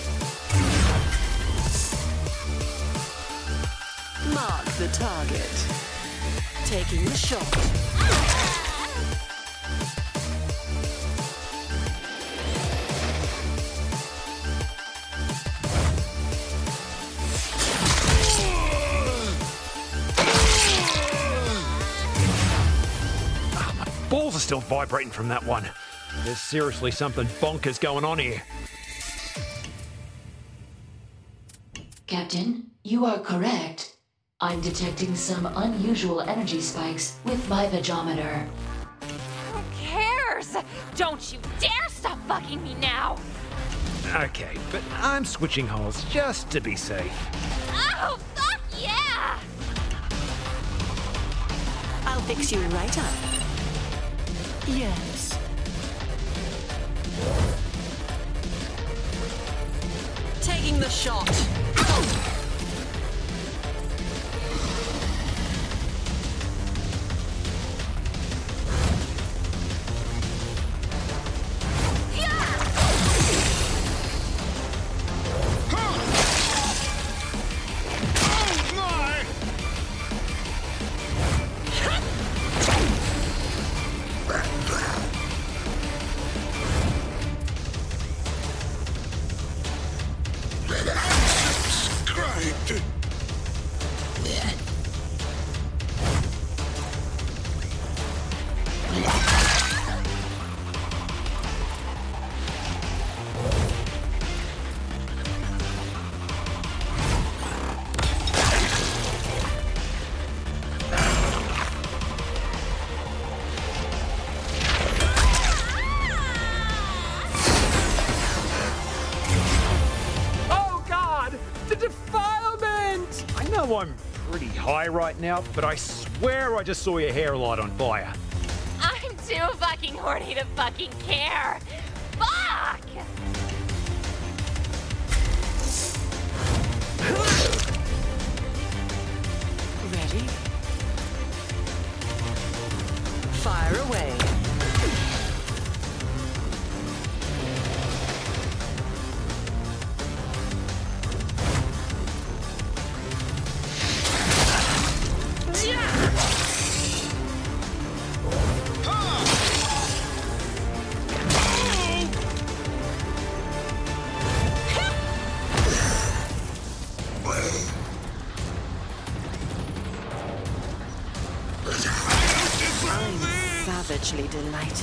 Mark the target. Taking the shot. Balls are still vibrating from that one. There's seriously something bonkers going on here. Captain, you are correct. I'm detecting some unusual energy spikes with my vajometer. Who cares? Don't you dare stop fucking me now! Okay, but I'm switching holes just to be safe. Oh, fuck yeah! I'll fix you right up. Yes. Taking the shot. I'm pretty high right now, but I swear I just saw your hair light on fire. I'm too fucking horny to fucking care. Fuck! Ready? Fire away. Savagely delighted.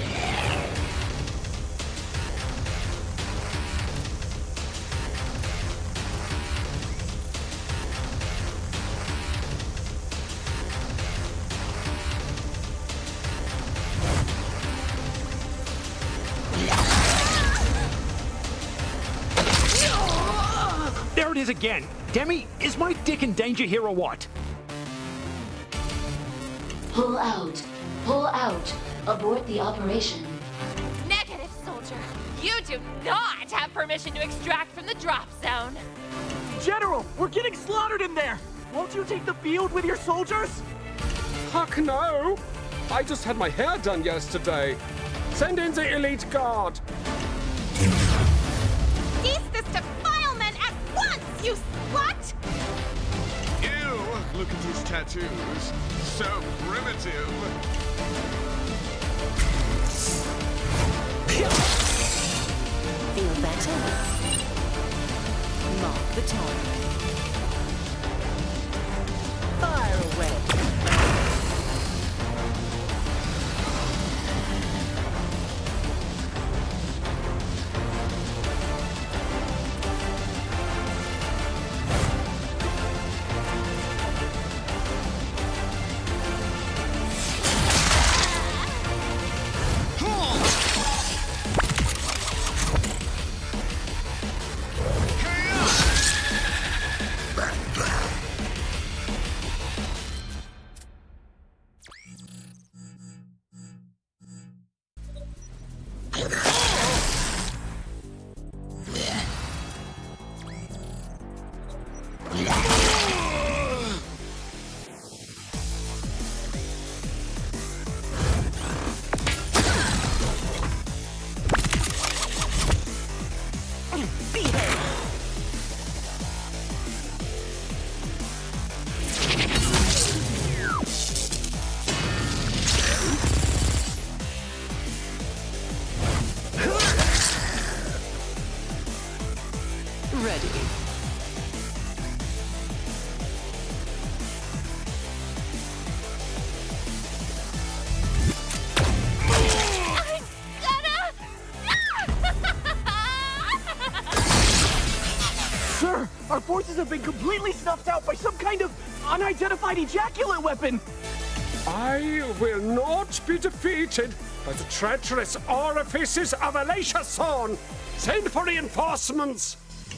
There it is again. Demi, is my dick in danger here or what? Pull out. Pull out. Abort the operation. Negative, soldier. You do not have permission to extract from the drop zone. General, we're getting slaughtered in there. Won't you take the field with your soldiers? Fuck no. I just had my hair done yesterday. Send in the elite guard. Cease this defilement at once, you slut! Ew, look at his tattoos. So primitive. Feel better? Mark the target. Our forces have been completely snuffed out by some kind of unidentified ejaculate weapon! I will not be defeated by the treacherous orifices of Alicia Thorn. Send for reinforcements!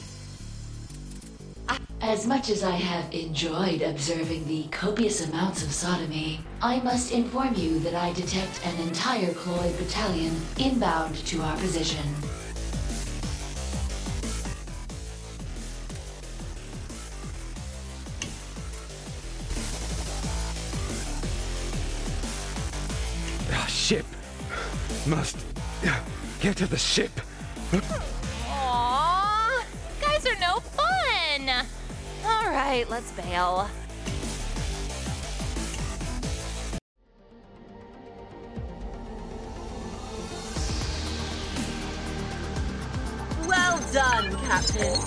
As much as I have enjoyed observing the copious amounts of sodomy, I must inform you that I detect an entire Cloyd battalion inbound to our position. Ship. Must get to the ship. Aww, guys are no fun. All right, let's bail. Well done, Captain.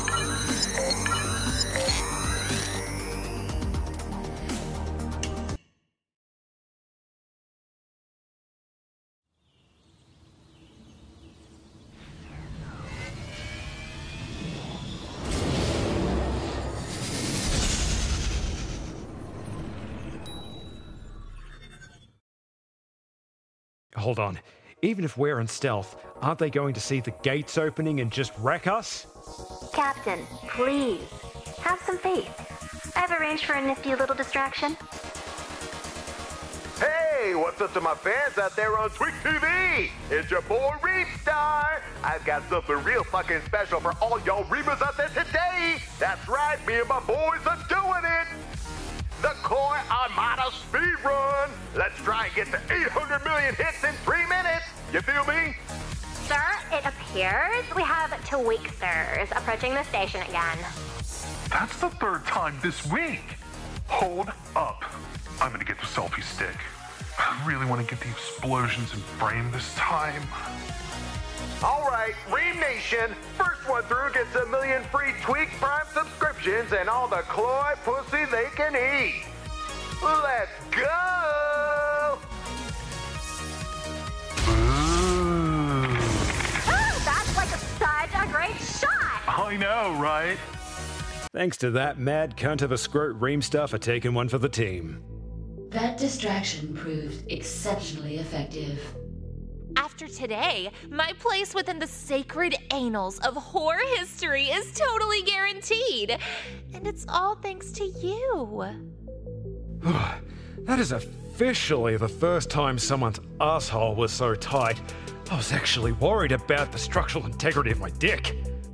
Hold on. Even if we're in stealth, aren't they going to see the gates opening and just wreck us? Captain, please, have some faith. I've arranged for a nifty little distraction. Hey, what's up to my fans out there on Twig T V? It's your boy Reapstar. I've got something real fucking special for all y'all Reapers out there today. That's right, me and my boys are doing it. The Koi Armada Speedrun! Let's try and get to eight hundred million hits in three minutes! You feel me? Sir, it appears we have Tweaksters approaching the station again. That's the third time this week! Hold up. I'm gonna get the selfie stick. I really want to get the explosions in frame this time. Alright, Ream Nation, first one through gets a million free Tweak Prime subscriptions and all the Cloy pussy they can eat. Let's go! Oh, that's like a, such a great shot! I know, right? Thanks to that mad cunt of a scrote Reamstar for taking one for the team. That distraction proved exceptionally effective. After today, my place within the sacred annals of horror history is totally guaranteed. And it's all thanks to you. That is officially the first time someone's asshole was so tight. I was actually worried about the structural integrity of my dick.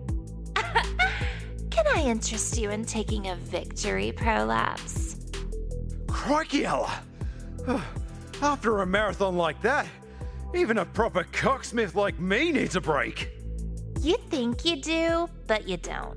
Can I interest you in taking a victory prolapse? Crikey, Ella! After a marathon like that, even a proper cocksmith like me needs a break. You think you do, but you don't.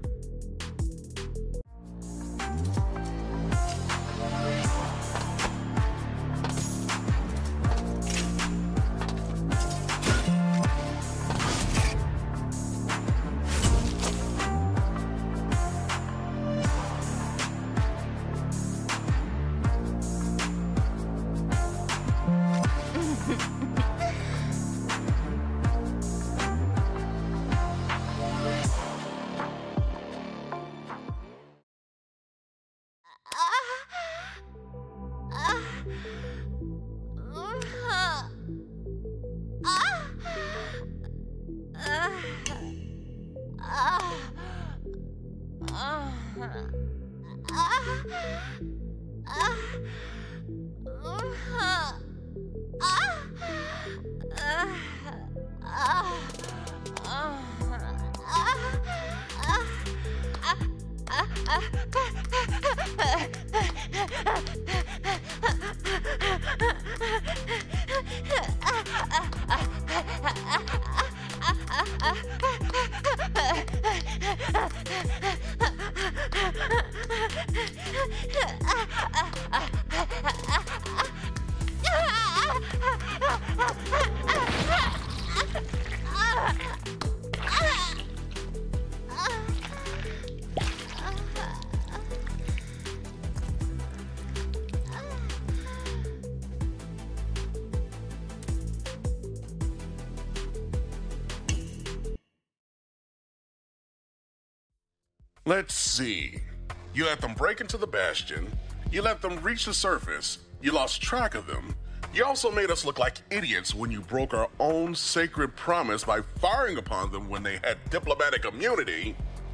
Let's see. You let them break into the Bastion. You let them reach the surface. You lost track of them. You also made us look like idiots when you broke our own sacred promise by firing upon them when they had diplomatic immunity.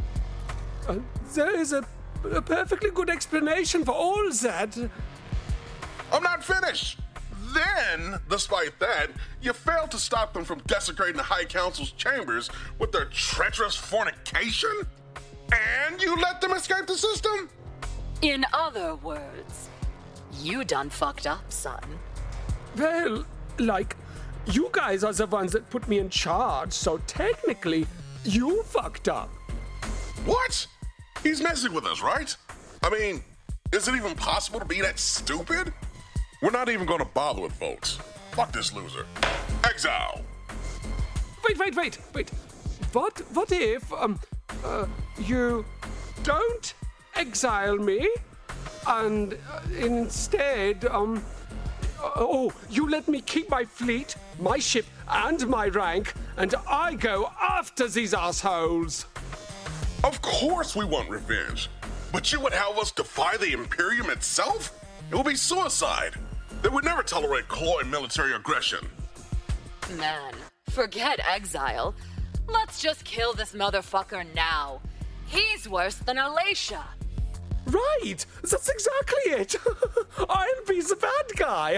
Uh, there is a, a perfectly good explanation for all that. I'm not finished. Then, despite that, you failed to stop them from desecrating the High Council's chambers with their treacherous fornication? And you let them escape the system? In other words, you done fucked up, son. Well, like, you guys are the ones that put me in charge, so technically, you fucked up. What? He's messing with us, right? I mean, is it even possible to be that stupid? We're not even gonna bother with votes. Fuck this loser. Exile! Wait, wait, wait, wait. What, what if, um, uh, you don't exile me, and uh, instead, um, uh, oh, you let me keep my fleet, my ship, and my rank, and I go after these assholes. Of course we want revenge, but you would have us defy the Imperium itself? It would be suicide. They would never tolerate Cloy military aggression. Man, forget exile. Let's just kill this motherfucker now. He's worse than Alicia. Right, that's exactly it. I'll be the bad guy.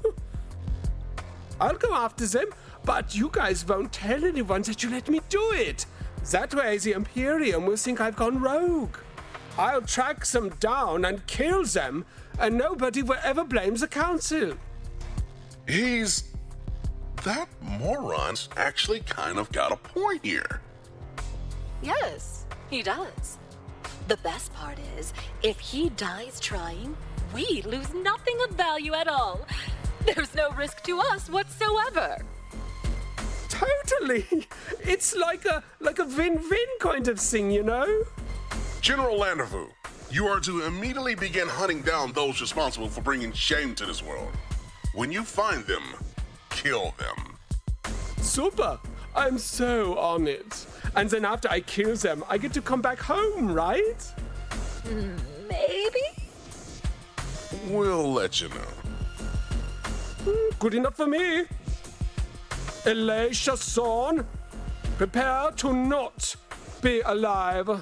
I'll go after them, but you guys won't tell anyone that you let me do it. That way the Imperium will think I've gone rogue. I'll track them down and kill them, and nobody will ever blame the Council. He's... That moron's actually kind of got a point here. Yes, he does. The best part is, if he dies trying, we lose nothing of value at all. There's no risk to us whatsoever. Totally. It's like a like a win-win kind of thing, you know? General Landervu, you are to immediately begin hunting down those responsible for bringing shame to this world. When you find them, kill them. Super. I'm so on it. And then after I kill them, I get to come back home, right? Maybe? We'll let you know. Good enough for me. Alicia Thorne, prepare to not be alive.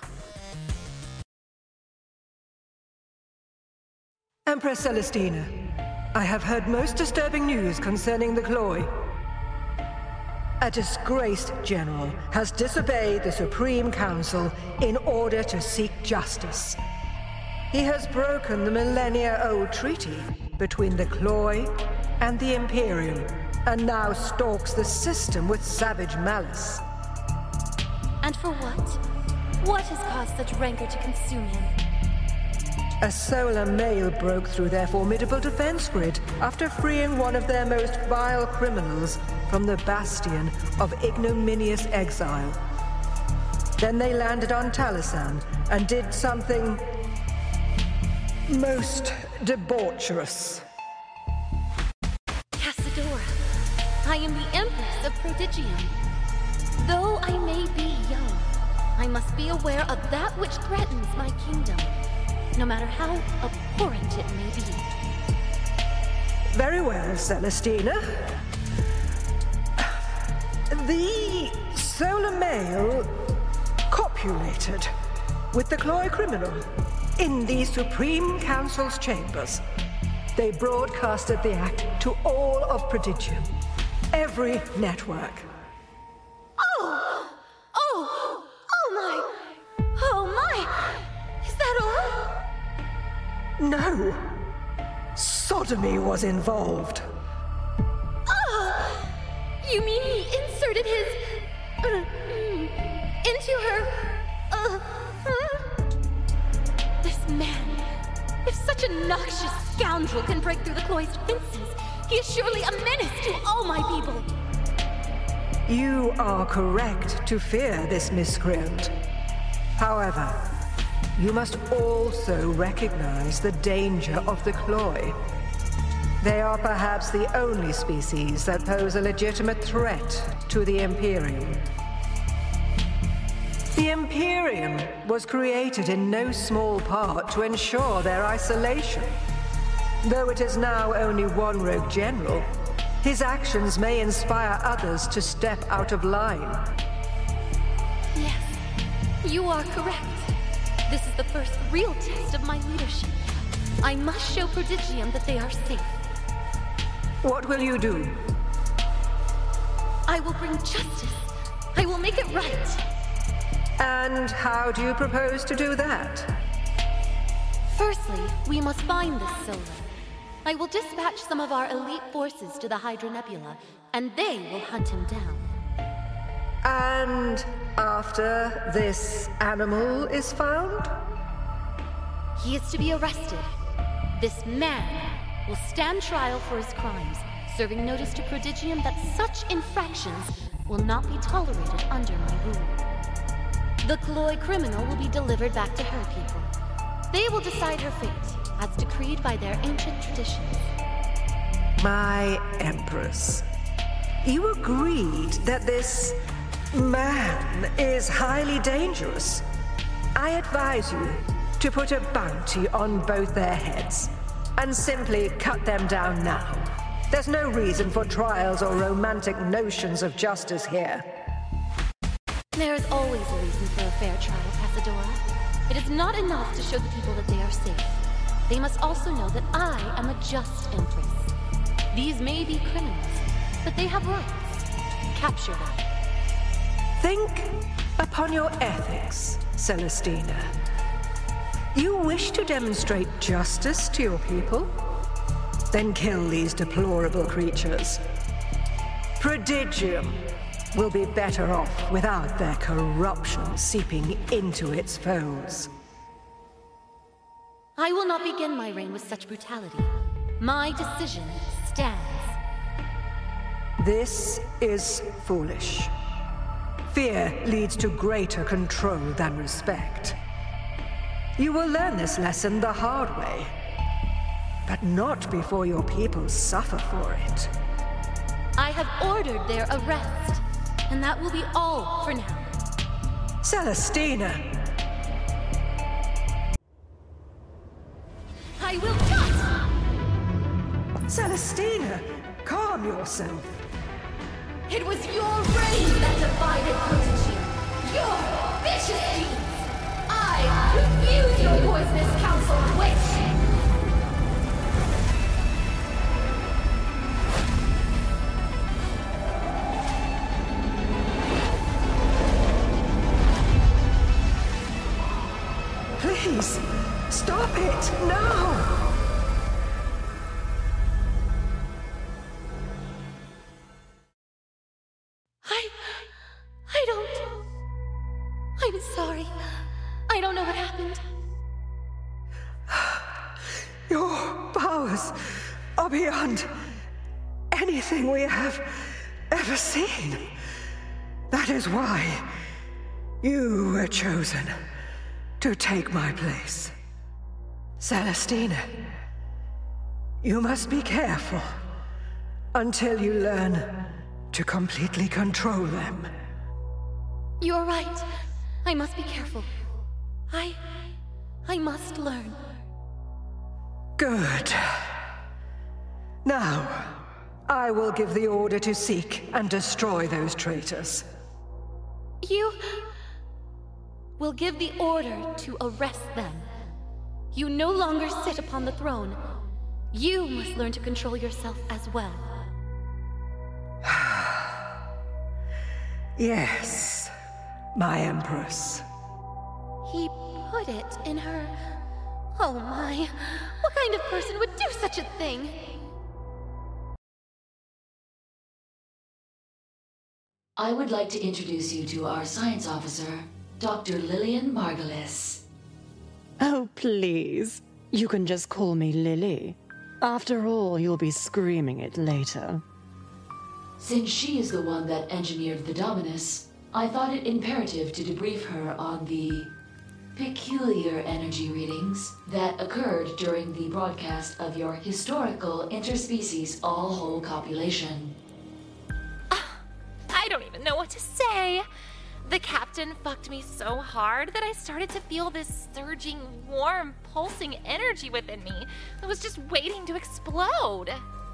Empress Celestina, I have heard most disturbing news concerning the Cloy. A disgraced general has disobeyed the Supreme Council in order to seek justice. He has broken the millennia-old treaty between the Cloy and the Imperium, and now stalks the system with savage malice. And for what? What has caused such rancor to consume him? A solar male broke through their formidable defense grid after freeing one of their most vile criminals from the bastion of ignominious exile. Then they landed on Talisan and did something most debaucherous. Casadora, I am the Empress of Prodigium. Though I may be young, I must be aware of that which threatens my kingdom, no matter how abhorrent it may be. Very well, Celestina. The solar male copulated with the Cloy criminal in the Supreme Council's chambers. They broadcasted the act to all of Prodigium, every network. Oh! Oh! Oh my! Oh my! Is that all? No. Sodomy was involved. Ah! You mean he inserted his... Uh, into her... Uh, huh? This man... If such a noxious scoundrel can break through the Cloy's defenses, he is surely a menace to all my people. You are correct to fear this miscreant. However, you must also recognize the danger of the Cloy. They are perhaps the only species that pose a legitimate threat to the Imperium. The Imperium was created in no small part to ensure their isolation. Though it is now only one rogue general, his actions may inspire others to step out of line. Yes, you are correct. This is the first real test of my leadership. I must show Prodigium that they are safe. What will you do? I will bring justice. I will make it right. And how do you propose to do that? Firstly, we must find this Solar. I will dispatch some of our elite forces to the Hydra Nebula, and they will hunt him down. And after this animal is found? He is to be arrested. This man will stand trial for his crimes, serving notice to Prodigium that such infractions will not be tolerated under my rule. The Cloy criminal will be delivered back to her people. They will decide her fate, as decreed by their ancient traditions. My Empress, you agreed that this man is highly dangerous. I advise you to put a bounty on both their heads, and simply cut them down now. There's no reason for trials or romantic notions of justice here. There is always a reason for a fair trial, Casadora. It is not enough to show the people that they are safe. They must also know that I am a just Empress. These may be criminals, but they have rights. Capture them. Think upon your ethics, Celestina. You wish to demonstrate justice to your people? Then kill these deplorable creatures. Prodigium will be better off without their corruption seeping into its foes. I will not begin my reign with such brutality. My decision stands. This is foolish. Fear leads to greater control than respect. You will learn this lesson the hard way, but not before your people suffer for it. I have ordered their arrest, and that will be all for now. Celestina! I will not! Celestina, calm yourself. It was your reign that divided Prodigium. Your vicious deeds. I refuse your poisonous counsel, witch! Please, stop it, now! I... I don't... I'm sorry. I don't know what happened. Your powers are beyond anything we have ever seen. That is why you were chosen to take my place. Celestina, you must be careful until you learn to completely control them. You're right. I must be careful. I... I must learn. Good. Now, I will give the order to seek and destroy those traitors. You... will give the order to arrest them. You no longer sit upon the throne. You must learn to control yourself as well. Yes, my Empress. He put it in her Oh my, what kind of person would do such a thing? I would like to introduce you to our science officer, Doctor Lillian Margulis. Oh, please. You can just call me Lily. After all, you'll be screaming it later. Since she is the one that engineered the Dominus, I thought it imperative to debrief her on the peculiar energy readings that occurred during the broadcast of your historical interspecies all-whole copulation. I don't even know what to say. The captain fucked me so hard that I started to feel this surging, warm, pulsing energy within me that was just waiting to explode.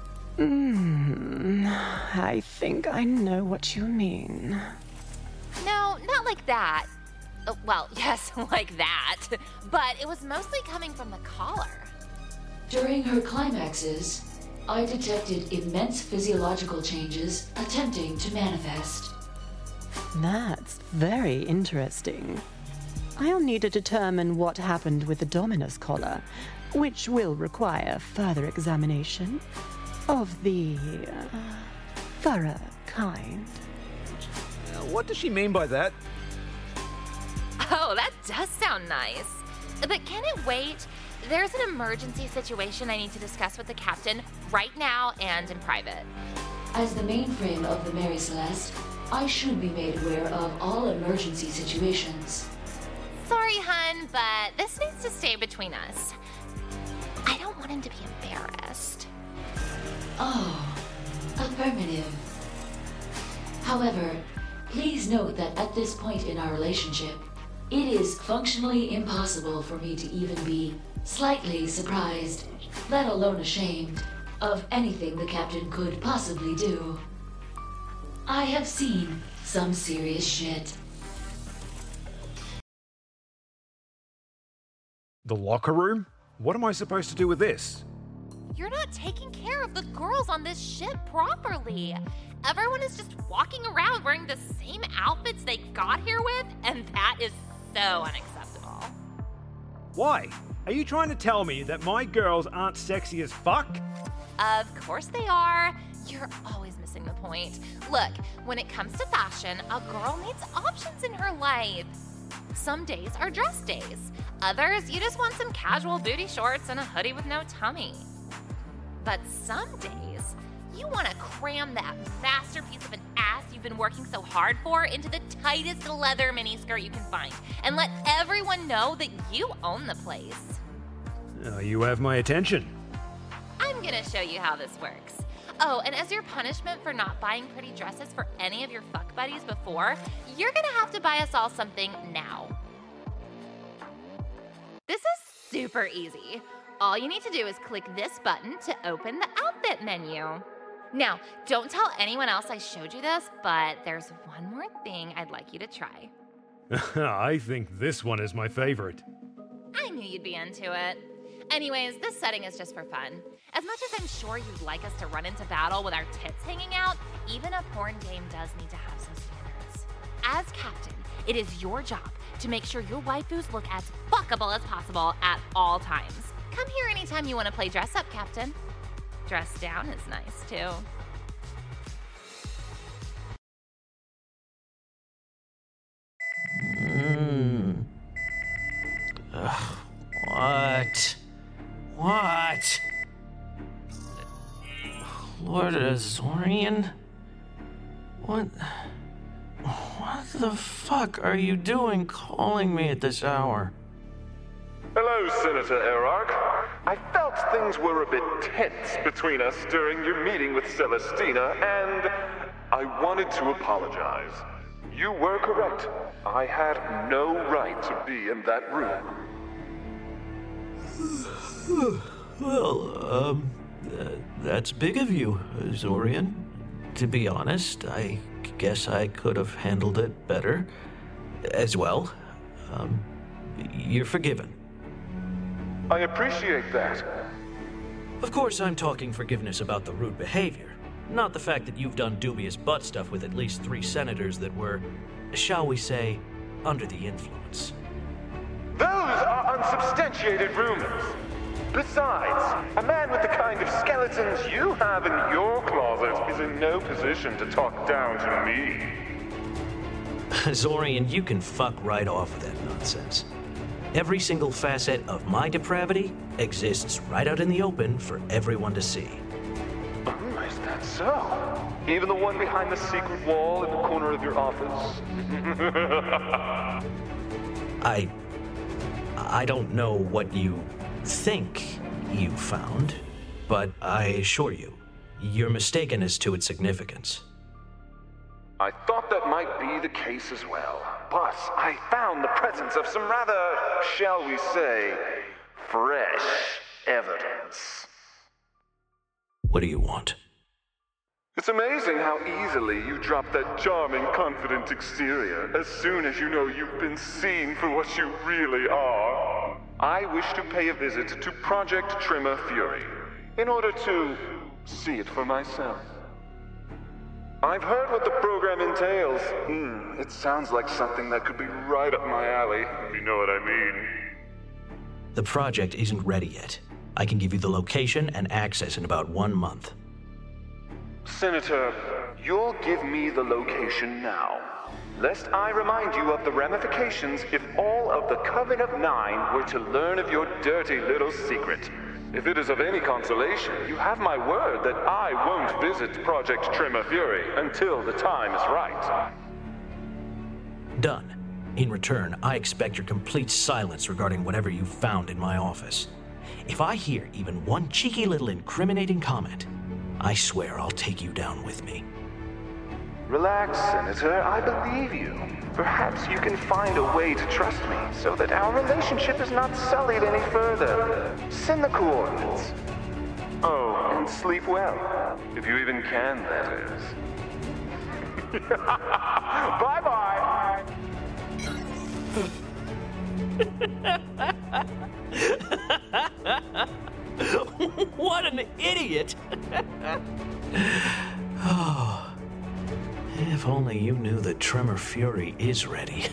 Hmm, I think I know what you mean. No, not like that. Uh, well, yes, like that. But it was mostly coming from the collar. During her climaxes, I detected immense physiological changes attempting to manifest. That's very interesting. I'll need to determine what happened with the Dominus collar, which will require further examination of the uh, thorough kind. Uh, what does she mean by that? Oh, that does sound nice. But can it wait? There's an emergency situation I need to discuss with the captain right now and in private. As the mainframe of the Mary Celeste, I should be made aware of all emergency situations. Sorry, hun, but this needs to stay between us. I don't want him to be embarrassed. Oh, affirmative. However, please note that at this point in our relationship, it is functionally impossible for me to even be slightly surprised, let alone ashamed, of anything the captain could possibly do. I have seen some serious shit. The locker room? What am I supposed to do with this? You're not taking care of the girls on this ship properly. Everyone is just walking around wearing the same outfits they got here with, and that is so unacceptable. Why? Are you trying to tell me that my girls aren't sexy as fuck? Of course they are. You're always missing the point. Look, when it comes to fashion, a girl needs options in her life. Some days are dress days. Others, you just want some casual booty shorts and a hoodie with no tummy. But some days, you want to cram that masterpiece of an ass you've been working so hard for into the tightest leather miniskirt you can find and let everyone know that you own the place. Uh, you have my attention. I'm gonna show you how this works. Oh, and as your punishment for not buying pretty dresses for any of your fuck buddies before, you're gonna have to buy us all something now. This is super easy. All you need to do is click this button to open the outfit menu. Now, don't tell anyone else I showed you this, but there's one more thing I'd like you to try. I think this one is my favorite. I knew you'd be into it. Anyways, this setting is just for fun. As much as I'm sure you'd like us to run into battle with our tits hanging out, even a porn game does need to have some standards. As captain, it is your job to make sure your waifus look as fuckable as possible at all times. Come here anytime you want to play dress up, Captain. Dress down is nice, too. Mm. Ugh, what? What? Lord Azorian? What? What the fuck are you doing calling me at this hour? Hello, Senator Erarch. I felt things were a bit tense between us during your meeting with Celestina, and I wanted to apologize. You were correct. I had no right to be in that room. Well, um, uh, that's big of you, Azorian. To be honest, I guess I could have handled it better as well. Um, you're forgiven. I appreciate that. Of course, I'm talking forgiveness about the rude behavior, not the fact that you've done dubious butt stuff with at least three senators that were, shall we say, under the influence. Those are unsubstantiated rumors. Besides, a man with the kind of skeletons you have in your closet is in no position to talk down to me. Zorian, you can fuck right off with that nonsense. Every single facet of my depravity exists right out in the open for everyone to see. Oh, is that so? Even the one behind the secret wall in the corner of your office? I... I don't know what you think you found, but I assure you, you're mistaken as to its significance. I thought that might be the case as well, but I found the presence of some rather, shall we say, fresh evidence. What do you want? It's amazing how easily you drop that charming, confident exterior as soon as you know you've been seen for what you really are. I wish to pay a visit to Project Tremor Fury in order to see it for myself. I've heard what the program entails. Hmm, it sounds like something that could be right up my alley, if you know what I mean. The project isn't ready yet. I can give you the location and access in about one month. Senator, you'll give me the location now, lest I remind you of the ramifications if all of the Coven of Nine were to learn of your dirty little secret. If it is of any consolation, you have my word that I won't visit Project Tremor Fury until the time is right. Done. In return, I expect your complete silence regarding whatever you found in my office. If I hear even one cheeky little incriminating comment, I swear I'll take you down with me. Relax, Senator. I believe you. Perhaps you can find a way to trust me so that our relationship is not sullied any further. Send the coordinates. Oh, and sleep well. If you even can, that is. Bye-bye! What an idiot! Oh. If only you knew that Tremor Fury is ready.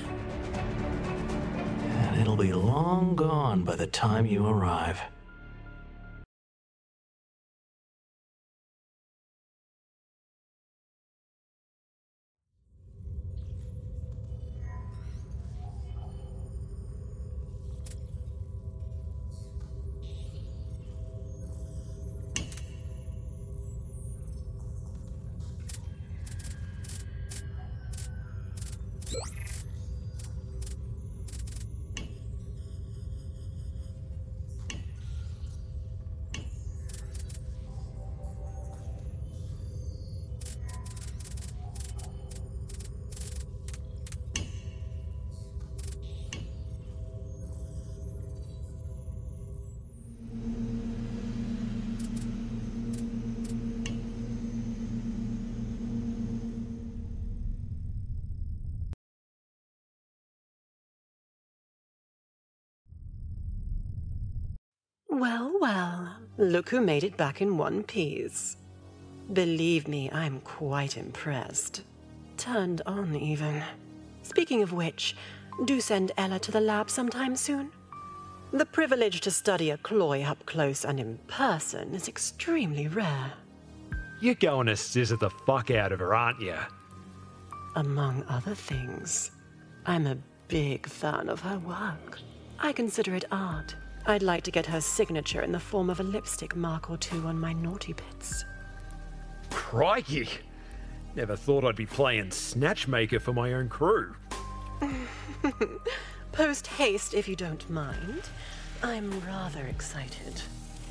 And it'll be long gone by the time you arrive. Well, well, look who made it back in one piece. Believe me, I'm quite impressed. Turned on, even. Speaking of which, do send Ella to the lab sometime soon. The privilege to study a Cloy up close and in person is extremely rare. You're going to scissor the fuck out of her, aren't you? Among other things, I'm a big fan of her work. I consider it art. I'd like to get her signature in the form of a lipstick mark or two on my naughty bits. Crikey! Never thought I'd be playing Snatchmaker for my own crew. Post haste, if you don't mind. I'm rather excited.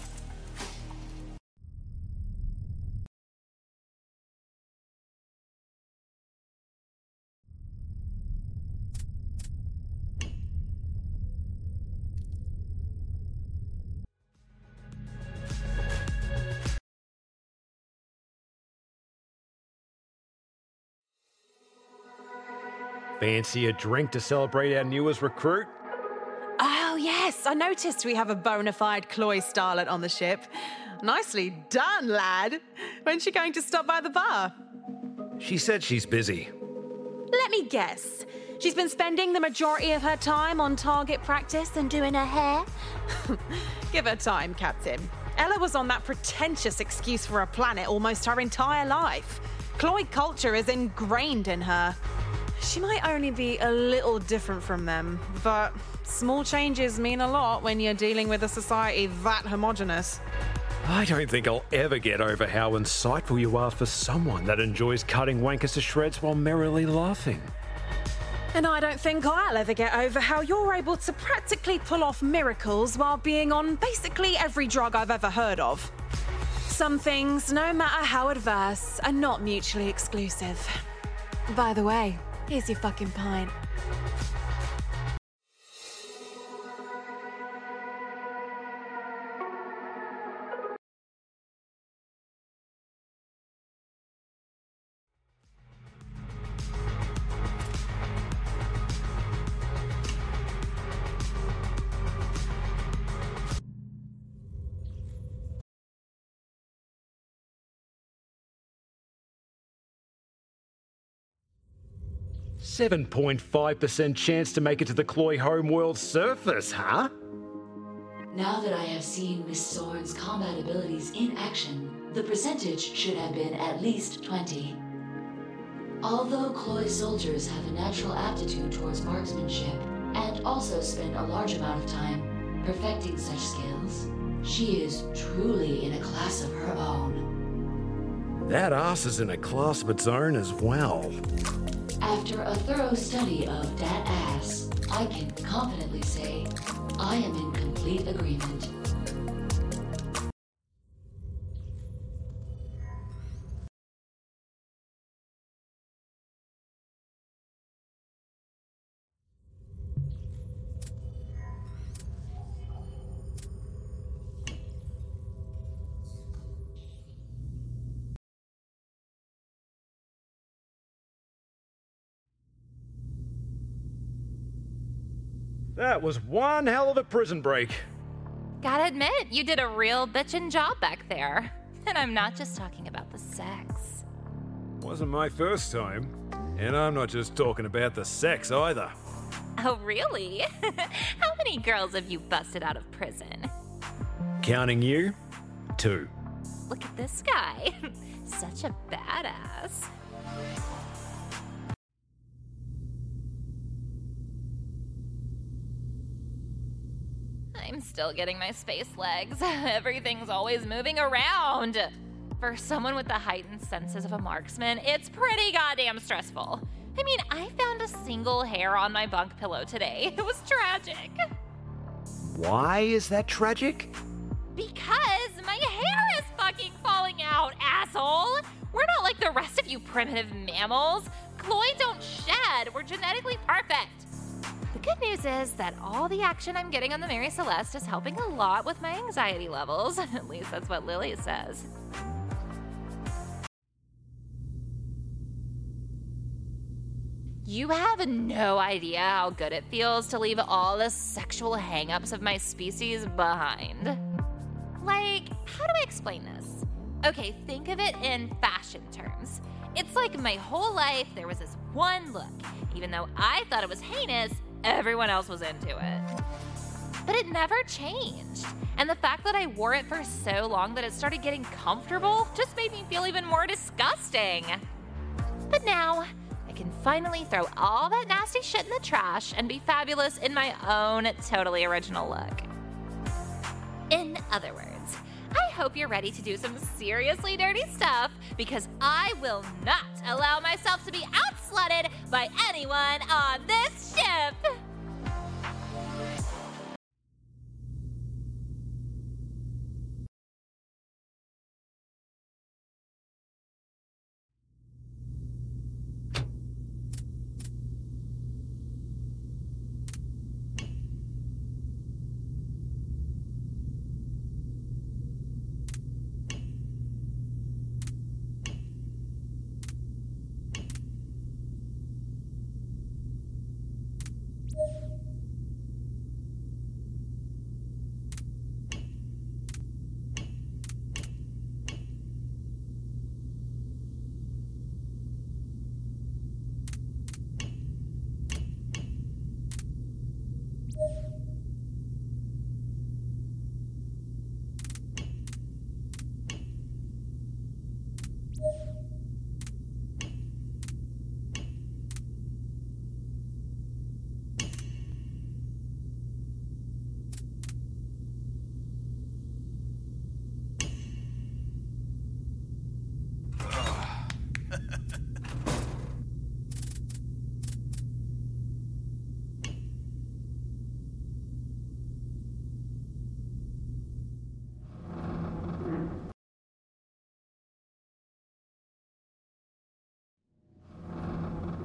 Fancy a drink to celebrate our newest recruit? Oh, yes. I noticed we have a bona fide Cloy starlet on the ship. Nicely done, lad. When's she going to stop by the bar? She said she's busy. Let me guess. She's been spending the majority of her time on target practice and doing her hair. Give her time, Captain. Ella was on that pretentious excuse for a planet almost her entire life. Cloyd culture is ingrained in her. She might only be a little different from them, but small changes mean a lot when you're dealing with a society that homogenous. I don't think I'll ever get over how insightful you are for someone that enjoys cutting wankers to shreds while merrily laughing. And I don't think I'll ever get over how you're able to practically pull off miracles while being on basically every drug I've ever heard of. Some things, no matter how adverse, are not mutually exclusive. By the way, here's your fucking pint. seven point five percent chance to make it to the Cloy homeworld surface, huh? Now that I have seen Miss Zorn's combat abilities in action, the percentage should have been at least twenty. Although Cloy soldiers have a natural aptitude towards marksmanship, and also spend a large amount of time perfecting such skills, she is truly in a class of her own. That ass is in a class of its own as well. After a thorough study of that ass, I can confidently say I am in complete agreement. That was one hell of a prison break. Gotta admit, you did a real bitchin' job back there. And I'm not just talking about the sex. Wasn't my first time. And I'm not just talking about the sex either. Oh, really? How many girls have you busted out of prison? Counting you, two. Look at this guy. Such a badass. I'm still getting my space legs. Everything's always moving around. For someone with the heightened senses of a marksman, it's pretty goddamn stressful. I mean, I found a single hair on my bunk pillow today. It was tragic. Why is that tragic? Because my hair is fucking falling out, asshole! We're not like the rest of you primitive mammals. Cloy don't shed. We're genetically perfect. The good news is that all the action I'm getting on the Mary Celeste is helping a lot with my anxiety levels. At least that's what Lily says. You have no idea how good it feels to leave all the sexual hang-ups of my species behind. Like, how do I explain this? Okay, think of it in fashion terms. It's like my whole life there was this one look. Even though I thought it was heinous, everyone else was into it. But it never changed. And the fact that I wore it for so long that it started getting comfortable just made me feel even more disgusting. But now, I can finally throw all that nasty shit in the trash and be fabulous in my own totally original look. In other words, I hope you're ready to do some seriously dirty stuff, because I will not allow myself to be outslutted by anyone on this ship!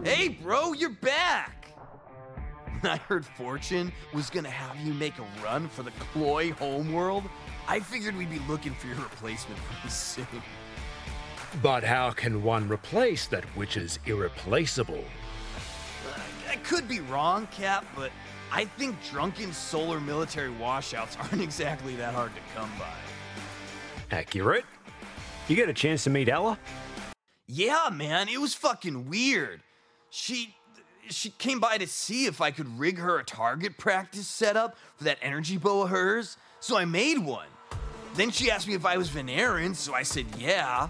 Hey, bro, you're back! When I heard Fortune was gonna have you make a run for the Cloy homeworld, I figured we'd be looking for your replacement pretty soon. But how can one replace that which is irreplaceable? I could be wrong, Cap, but I think drunken solar military washouts aren't exactly that hard to come by. Accurate. You get a chance to meet Ella? Yeah, man, it was fucking weird. She she came by to see if I could rig her a target practice setup for that energy bow of hers, so I made one. Then she asked me if I was Veneran, so I said yeah.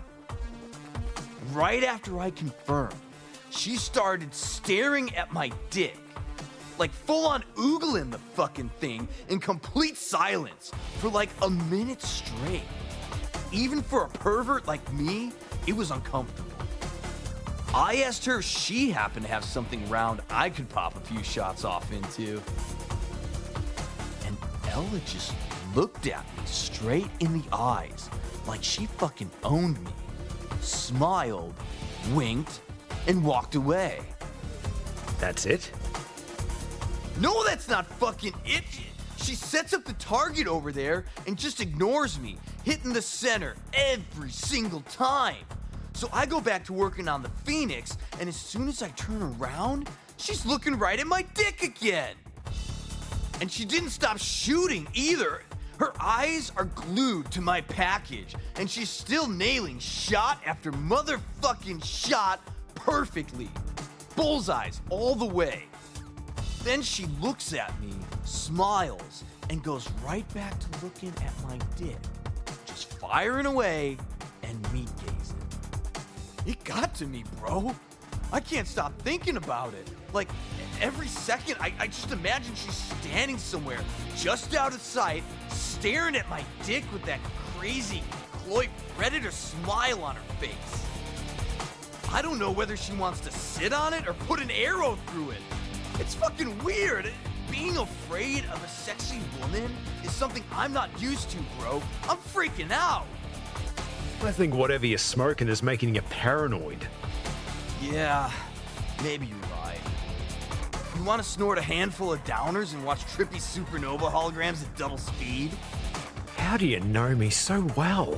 Right after I confirmed, she started staring at my dick. Like full-on oogling the fucking thing in complete silence for like a minute straight. Even for a pervert like me, it was uncomfortable. I asked her if she happened to have something round I could pop a few shots off into. And Ella just looked at me straight in the eyes like she fucking owned me. Smiled, winked, and walked away. That's it? No, that's not fucking it. She sets up the target over there and just ignores me, hitting the center every single time. So I go back to working on the Phoenix, and as soon as I turn around, she's looking right at my dick again. And she didn't stop shooting either. Her eyes are glued to my package, and she's still nailing shot after motherfucking shot perfectly. Bullseyes all the way. Then she looks at me, smiles, and goes right back to looking at my dick. Just firing away and meat gazing. It got to me, bro. I can't stop thinking about it. Like, every second, I, I just imagine she's standing somewhere, just out of sight, staring at my dick with that crazy Cloy predator smile on her face. I don't know whether she wants to sit on it or put an arrow through it. It's fucking weird. Being afraid of a sexy woman is something I'm not used to, bro. I'm freaking out. I think whatever you're smoking is making you paranoid. Yeah, maybe you're right. You want to snort a handful of downers and watch trippy supernova holograms at double speed? How do you know me so well?